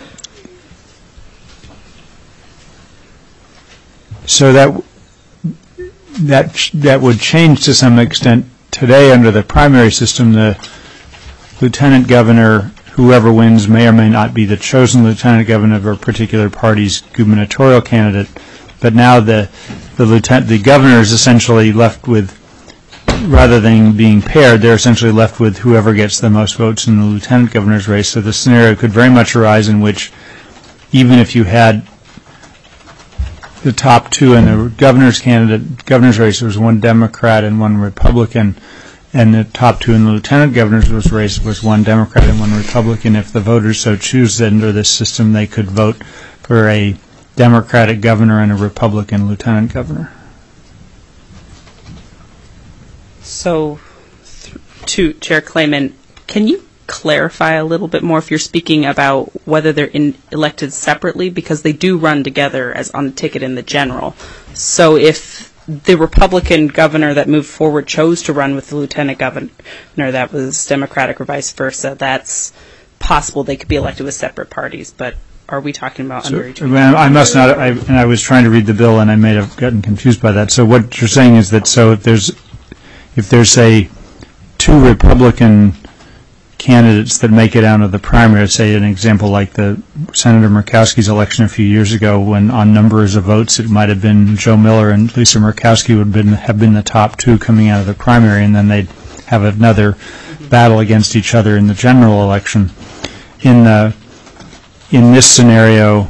so that that that would change to some extent. Today, under the primary system, the lieutenant governor, whoever wins, may or may not be the chosen lieutenant governor of a particular party's gubernatorial candidate. But now the the lieutenant, the governor is essentially left with, rather than being paired, they're essentially left with whoever gets the most votes in the lieutenant governor's race. So the scenario could very much arise in which, even if you had the top two in the governor's candidate, governor's race, there was one Democrat and one Republican, and the top two in the lieutenant governor's race was one Democrat and one Republican. If the voters so choose that under this system, they could vote for a Democratic governor and a Republican lieutenant governor. So, th- to Chair Clayman, can you clarify a little bit more if you're speaking about whether they're in elected separately, because they do run together as on the ticket in the general. So if the Republican governor that moved forward chose to run with the lieutenant governor that was Democratic or vice versa, that's possible they could be elected with separate parties, but are we talking about So, under each? I must not, I, and I was trying to read the bill and I may have gotten confused by that. So what you're saying is that so if there's, if there's say two Republican candidates that make it out of the primary, say an example like the Senator Murkowski's election a few years ago, when on numbers of votes it might have been Joe Miller and Lisa Murkowski would have been, have been the top two coming out of the primary, and then they'd have another mm-hmm. battle against each other in the general election. In the in this scenario,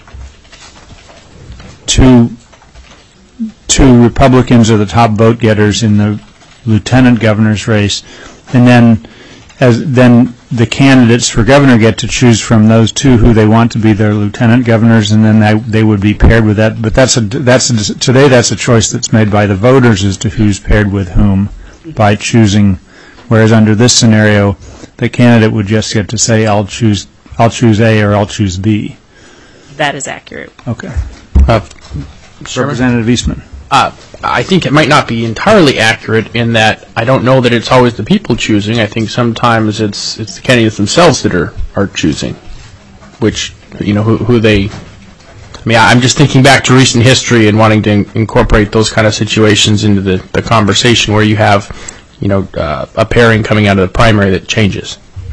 two two Republicans are the top vote getters in the lieutenant governor's race, and then as then the candidates for governor get to choose from those two who they want to be their lieutenant governors, and then they, they would be paired with that. But that's a that's a, today that's a choice that's made by the voters as to who's paired with whom by choosing. Whereas under this scenario, the candidate would just get to say, "I'll choose I'll choose A" or "I'll choose B." That is accurate. Okay. Uh, Representative Eastman. Uh, I think it might not be entirely accurate in that I don't know that it's always the people choosing. I think sometimes it's it's the candidates themselves that are, are choosing, which, you know, who, who they... I mean, I'm just thinking back to recent history and wanting to in- incorporate those kind of situations into the, the conversation where you have, you know, uh, a pairing coming out of the primary that changes.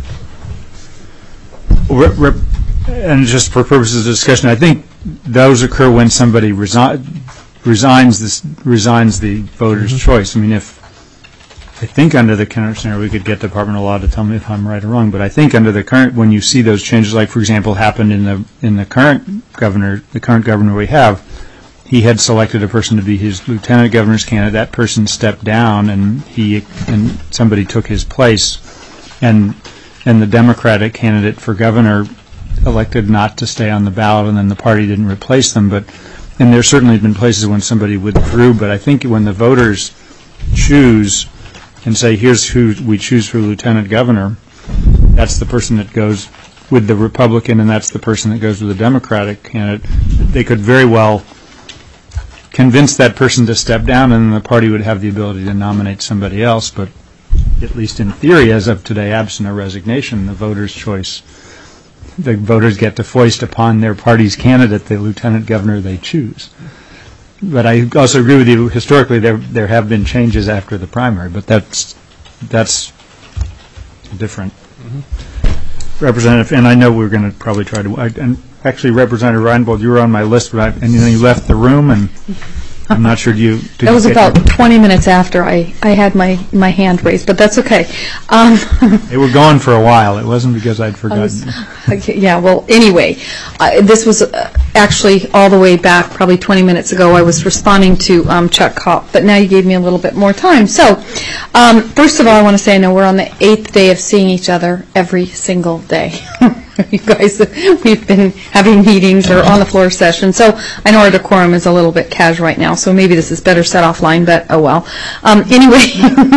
Rep- rep- And just for purposes of discussion, I think those occur when somebody resi- resigns this resigns the voter's mm-hmm. choice. I mean, if I think under the current scenario, we could get the Department of Law to tell me if I'm right or wrong. But I think under the current, when you see those changes, like for example, happened in the in the current governor, the current governor we have, he had selected a person to be his lieutenant governor's candidate. That person stepped down, and he and somebody took his place, and and the Democratic candidate for governor elected not to stay on the ballot, and then the party didn't replace them. But and there certainly have been places when somebody withdrew. But I think when the voters choose and say, here's who we choose for lieutenant governor, that's the person that goes with the Republican, and that's the person that goes with the Democratic candidate. They could very well convince that person to step down, and the party would have the ability to nominate somebody else. But at least in theory, as of today, absent a resignation, the voters' choice, the voters get to foist upon their party's candidate the lieutenant governor they choose. But I also agree with you, historically there there have been changes after the primary, but that's that's different. Mm-hmm. Representative, and I know we're going to probably try to, I, and actually Representative Reinbold, you were on my list, but I, and then you left the room, and I'm not sure you... That was about your, twenty minutes after I, I had my, my hand raised, but that's okay. Um, they were gone for a while. It wasn't because I'd forgotten. Was, okay, yeah, well, anyway, uh, this was uh, actually all the way back, probably twenty minutes ago. I was responding to um, Chuck Kopp, but now you gave me a little bit more time. So, um, first of all, I want to say I know we're on the eighth day of seeing each other every single day. You guys, we've been having meetings or on the floor sessions, so I know our decorum is a little bit casual right now, so maybe this is better set offline, but oh well. Um, anyway,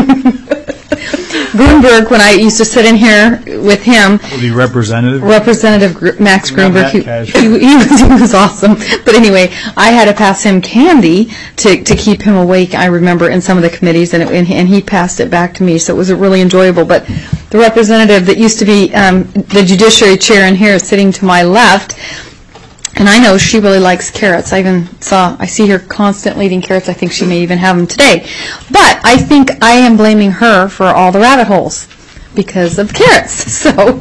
Grunberg, when I used to sit in here with him, the representative, Representative Gr- Max Grunberg, he, he, he, was, he was awesome. But anyway, I had to pass him candy to, to keep him awake, I remember, in some of the committees, and, it, and, and he passed it back to me, so it was really enjoyable. But the representative that used to be um, the judiciary chair in here is sitting to my left, and I know she really likes carrots. I even saw, I see her constantly eating carrots. I think she may even have them today. But I think I am blaming her for all the rabbit holes because of the carrots. So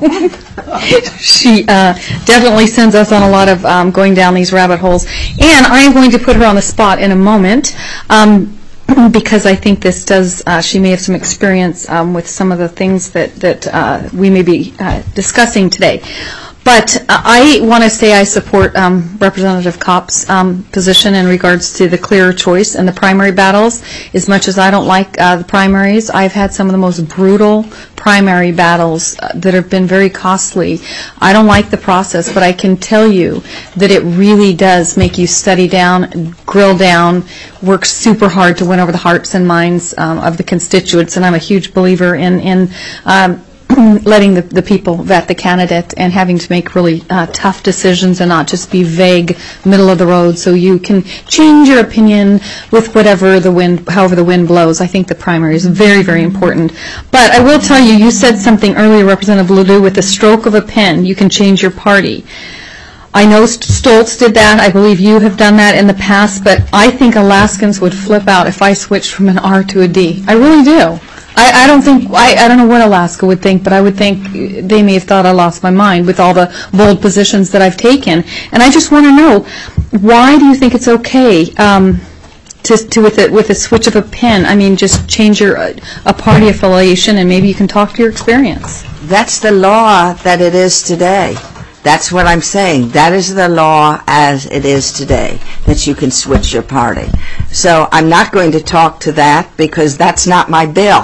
she uh, definitely sends us on a lot of um, going down these rabbit holes. And I am going to put her on the spot in a moment. Um, because I think this does, uh, she may have some experience um, with some of the things that, that uh, we may be uh, discussing today. But uh, I want to say I support um, Representative Kopp's um, position in regards to the clear choice and the primary battles. As much as I don't like uh, the primaries, I've had some of the most brutal primary battles uh, that have been very costly. I don't like the process, but I can tell you that it really does make you study down, grill down, work super hard to win over the hearts and minds um, of the constituents. And I'm a huge believer in, in um, letting the, the people vet the candidate and having to make really uh, tough decisions and not just be vague, middle of the road, so you can change your opinion with whatever the wind, however the wind blows. I think the primary is very, very important. But I will tell you, you said something earlier, Representative Ledoux, with the stroke of a pen, you can change your party. I know Stoltz did that. I believe you have done that in the past, but I think Alaskans would flip out if I switched from an R to a D. I really do. I, I don't think, I, I don't know what Alaska would think, but I would think they may have thought I lost my mind with all the bold positions that I've taken. And I just want to know, why do you think it's okay um, to, to with, a, with a switch of a pen, I mean, just change your uh, a party affiliation and maybe you can talk to your experience? That's the law that it is today. That's what I'm saying. That is the law as it is today, that you can switch your party. So I'm not going to talk to that because that's not my bill.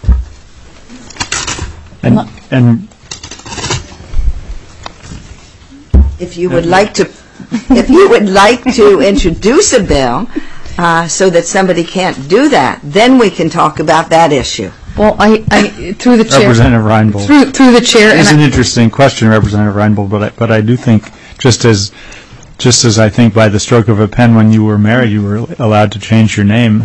And, and if you would like to, if you would like to introduce a bill uh, so that somebody can't do that, then we can talk about that issue. Well, I, I through the chair, Representative Reinbold. Through, through the chair. It's and an I, interesting question, Representative Reinbold, but I, but I do think, just as just as I think by the stroke of a pen when you were married, you were allowed to change your name.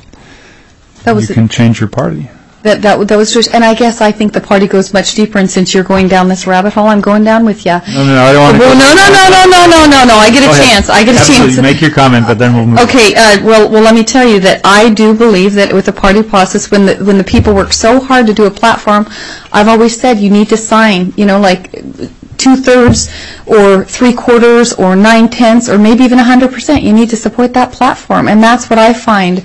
That was you can change your party. That, that, that was just, and I guess I think the party goes much deeper, and since you're going down this rabbit hole, I'm going down with you. No, no, no, I don't want to. Well, no, no, no, no, no, no, no, no, I get a Go ahead. chance, I get a Absolutely. chance. Make your comment, but then we'll move. Okay, uh, well, well, let me tell you that I do believe that with the party process, when the, when the people work so hard to do a platform, I've always said you need to sign, you know, like two-thirds or three-quarters or nine-tenths or maybe even one hundred percent. You need to support that platform, and that's what I find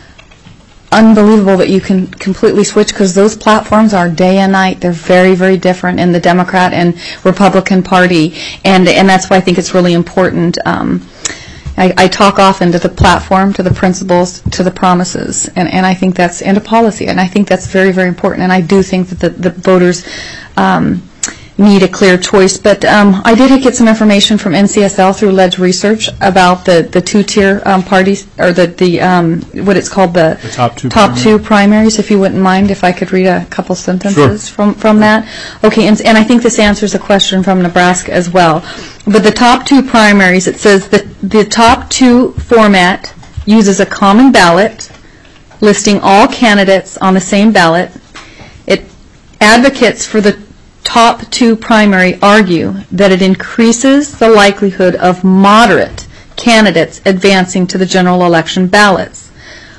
unbelievable, that you can completely switch, because those platforms are day and night. They're very, very different in the Democrat and Republican Party, and and that's why I think it's really important. Um, I, I talk often to the platform, to the principles, to the promises, and, and I think that's, and a policy, and I think that's very, very important, and I do think that the, the voters um, need a clear choice. But um, I did get some information from N C S L through Ledge Research about the, the two-tier um, parties, or the, the um, what it's called, the, The top two top primaries. two primaries, if you wouldn't mind if I could read a couple sentences Sure. from, from that. Okay, and, and I think this answers a question from Nebraska as well. But the top two primaries, it says that the top two format uses a common ballot listing all candidates on the same ballot. It advocates for the top two primary argue that it increases the likelihood of moderate candidates advancing to the general election ballots.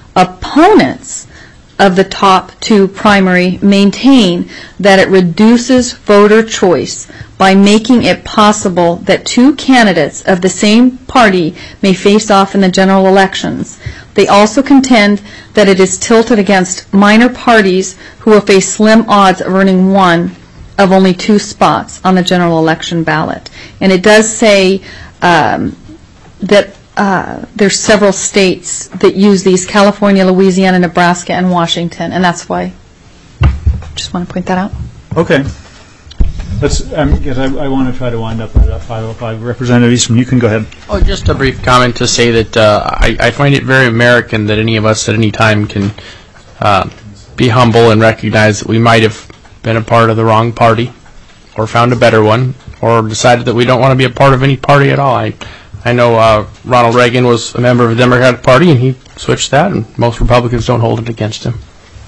Opponents of the top two primary maintain that it reduces voter choice by making it possible that two candidates of the same party may face off in the general elections. They also contend that it is tilted against minor parties who will face slim odds of earning one of only two spots on the general election ballot. And it does say um, that uh, there's several states that use these: California, Louisiana, Nebraska, and Washington, and that's why. Just want to point that out. Okay. Let's, um, because I, I want to try to wind up at five oh five. Representative Eastman, you can go ahead. Oh, just a brief comment to say that uh, I, I find it very American that any of us at any time can uh, be humble and recognize that we might have been a part of the wrong party, or found a better one, or decided that we don't want to be a part of any party at all. I, I know uh, Ronald Reagan was a member of the Democratic Party, and he switched that, and most Republicans don't hold it against him.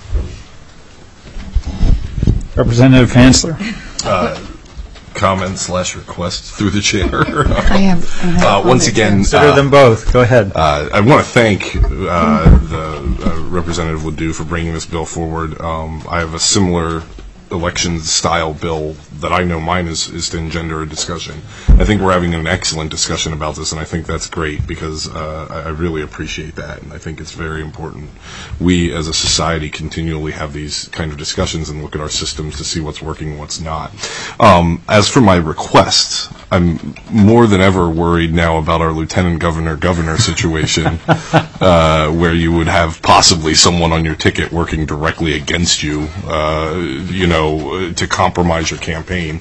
Representative Hansler. Uh, comment slash request through the chair. I am. Uh, once again, Consider uh, them both. Go ahead. Uh, I want to thank uh, the uh, Representative Ledoux for bringing this bill forward. Um, I have a similar election-style bill that I know mine is, is to engender a discussion. I think we're having an excellent discussion about this, and I think that's great, because uh, I, I really appreciate that, and I think it's very important. We, as a society, continually have these kind of discussions and look at our systems to see what's working and what's not. Um, as for my requests, I'm more than ever worried now about our lieutenant governor-governor situation, uh, where you would have possibly someone on your ticket working directly against you, uh, you know, to compromise your campaign,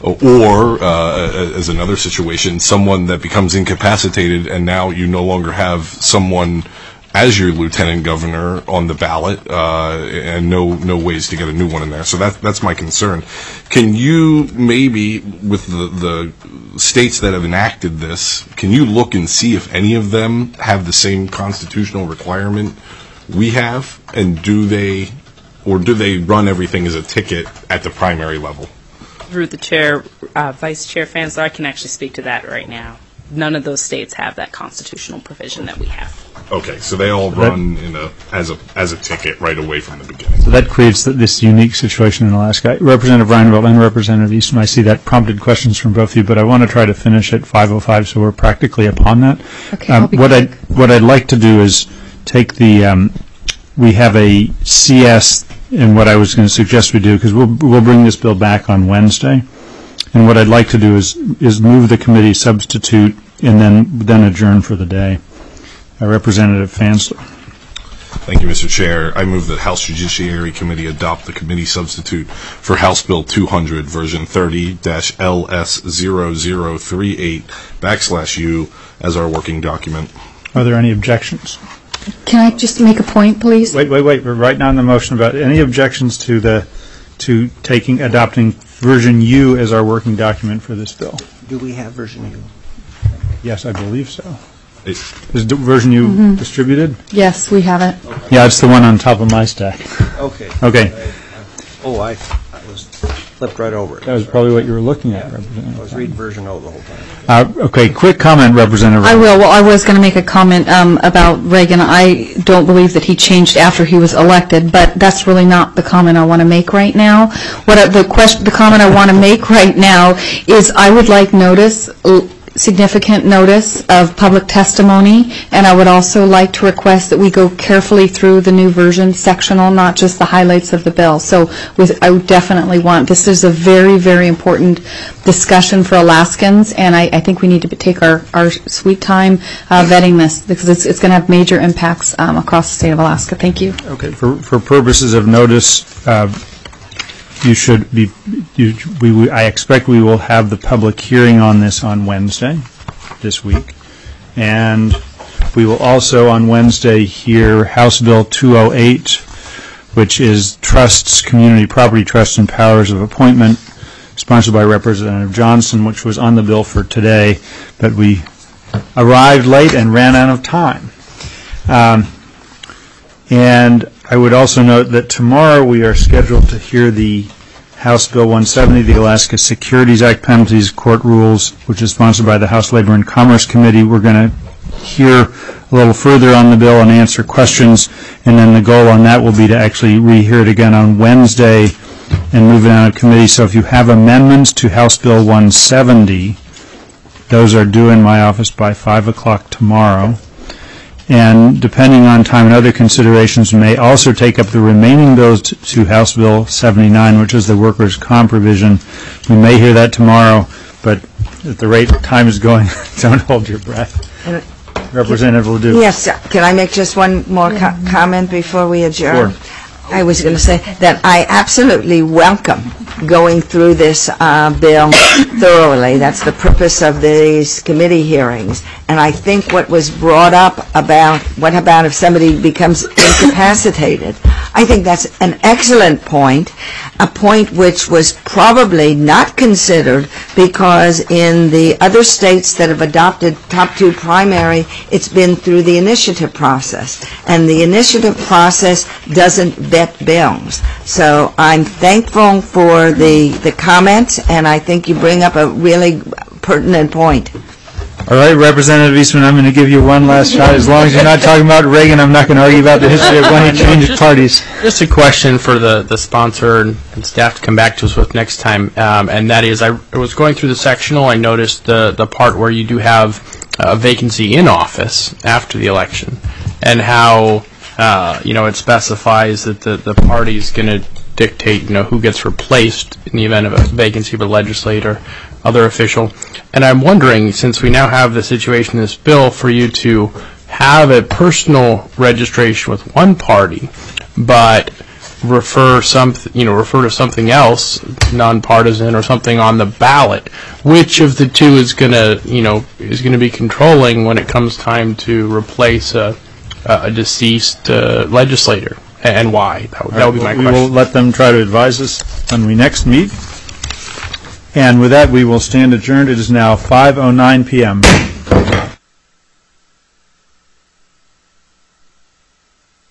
or uh, as another situation, someone that becomes incapacitated, and now you no longer have someone as your lieutenant governor on the ballot, uh, and no no ways to get a new one in there. So that that's my concern. Can you maybe, with the the states that have enacted this, can you look and see if any of them have the same constitutional requirement we have, and do they, or do they run everything as a ticket at the primary level? Through the chair, uh, Vice Chair Fansler, I can actually speak to that right now. None of those states have that constitutional provision that we have. Okay, so they all So that- run in a as a as a ticket right away from the beginning. So that creates th- this unique situation in Alaska. Representative Reinveld and Representative Eastman, I see that prompted questions from both of you, but I want to try to finish at five oh five, so we're practically upon that. Okay, Um, I'll be what I quick. what I'd like to do is take the um, we have a C S, and what I was going to suggest we do, because we'll we'll bring this bill back on Wednesday, and what I'd like to do is is move the committee substitute and then then adjourn for the day. Uh, Representative Fansler. Thank you, Mister Chair. I move that House Judiciary Committee adopt the committee substitute for House Bill two hundred, version thirty L S zero zero three eight backslash U as our working document. Are there any objections? Can I just make a point, please? Wait, wait, wait. We're right now on the motion about any objections to the to taking adopting version U as our working document for this bill. Do we have version U? Yes, I believe so. It- Is the version you distributed? Yes, we have it. Yeah, it's the one on top of my stack. Okay. Okay. Oh, I, I was flipped right over it. That was probably what you were looking at, I Representative. was reading version O the whole time. Uh, Okay, quick comment, Representative. I will. Well, I was going to make a comment um, about Reagan. I don't believe that he changed after he was elected, but that's really not the comment I want to make right now. What I, the question, the comment I want to make right now is I would like notice, l- significant notice of public testimony, and I would also like to request that we go carefully through the new version sectional, not just the highlights of the bill. So with, I would definitely want, this is a very, very important discussion for Alaskans, and I, I think we need to take our, our sweet time uh, vetting this, because it's, it's going to have major impacts um, across the state of Alaska. Thank you. Okay, for, for purposes of notice, uh, you should be, you, we, we- I expect we will have the public hearing on this on Wednesday, this week. And we will also on Wednesday hear House Bill two oh eight, which is trusts, community property trusts and powers of appointment, sponsored by Representative Johnson, which was on the bill for today, but we arrived late and ran out of time. Um, And I would also note that tomorrow we are scheduled to hear the House Bill one seventy, the Alaska Securities Act Penalties Court Rules, which is sponsored by the House Labor and Commerce Committee. We're going to hear a little further on the bill and answer questions, and then the goal on that will be to actually rehear it again on Wednesday and move it out of committee. So if you have amendments to House Bill one seventy, those are due in my office by five o'clock tomorrow. And depending on time and other considerations, we may also take up the remaining bills to, to House Bill seventy-nine, which is the workers' comp provision. We may hear that tomorrow, but at the rate time is going, don't hold your breath. And- Representative Ledoux. Yes, sir. Can I make just one more co- comment before we adjourn? Sure. I was going to say that I absolutely welcome going through this uh, bill thoroughly. That's the purpose of these committee hearings. And I think what was brought up about, what about if somebody becomes incapacitated? I think that's an excellent point, a point which was probably not considered because in the other states that have adopted top two primary, it's been through the initiative process. And the initiative process doesn't vet bills. So I'm thankful for the, the comments, and I think you bring up a really pertinent point. All right, Representative Eastman, I'm going to give you one last shot. As long as you're not talking about Reagan, I'm not going to argue about the history of when he changed Just- parties. Just a question for the, the sponsor and, and staff to come back to us with next time, um, and that is, I, I was going through the sectional, I noticed the, the part where you do have a vacancy in office after the election, and how, uh, you know, it specifies that the, the party's going to dictate, you know, who gets replaced in the event of a vacancy of a legislator, other official. And I'm wondering, since we now have the situation in this bill, for you to have a personal registration with one party, but refer some, you know, refer to something else, nonpartisan or something on the ballot, which of the two is going to, you know, is going to be controlling when it comes time to replace a, a deceased uh, legislator, and why? That would, that would be my We question. will let them try to advise us when we next meet. And with that, we will stand adjourned. It is now five oh nine p.m.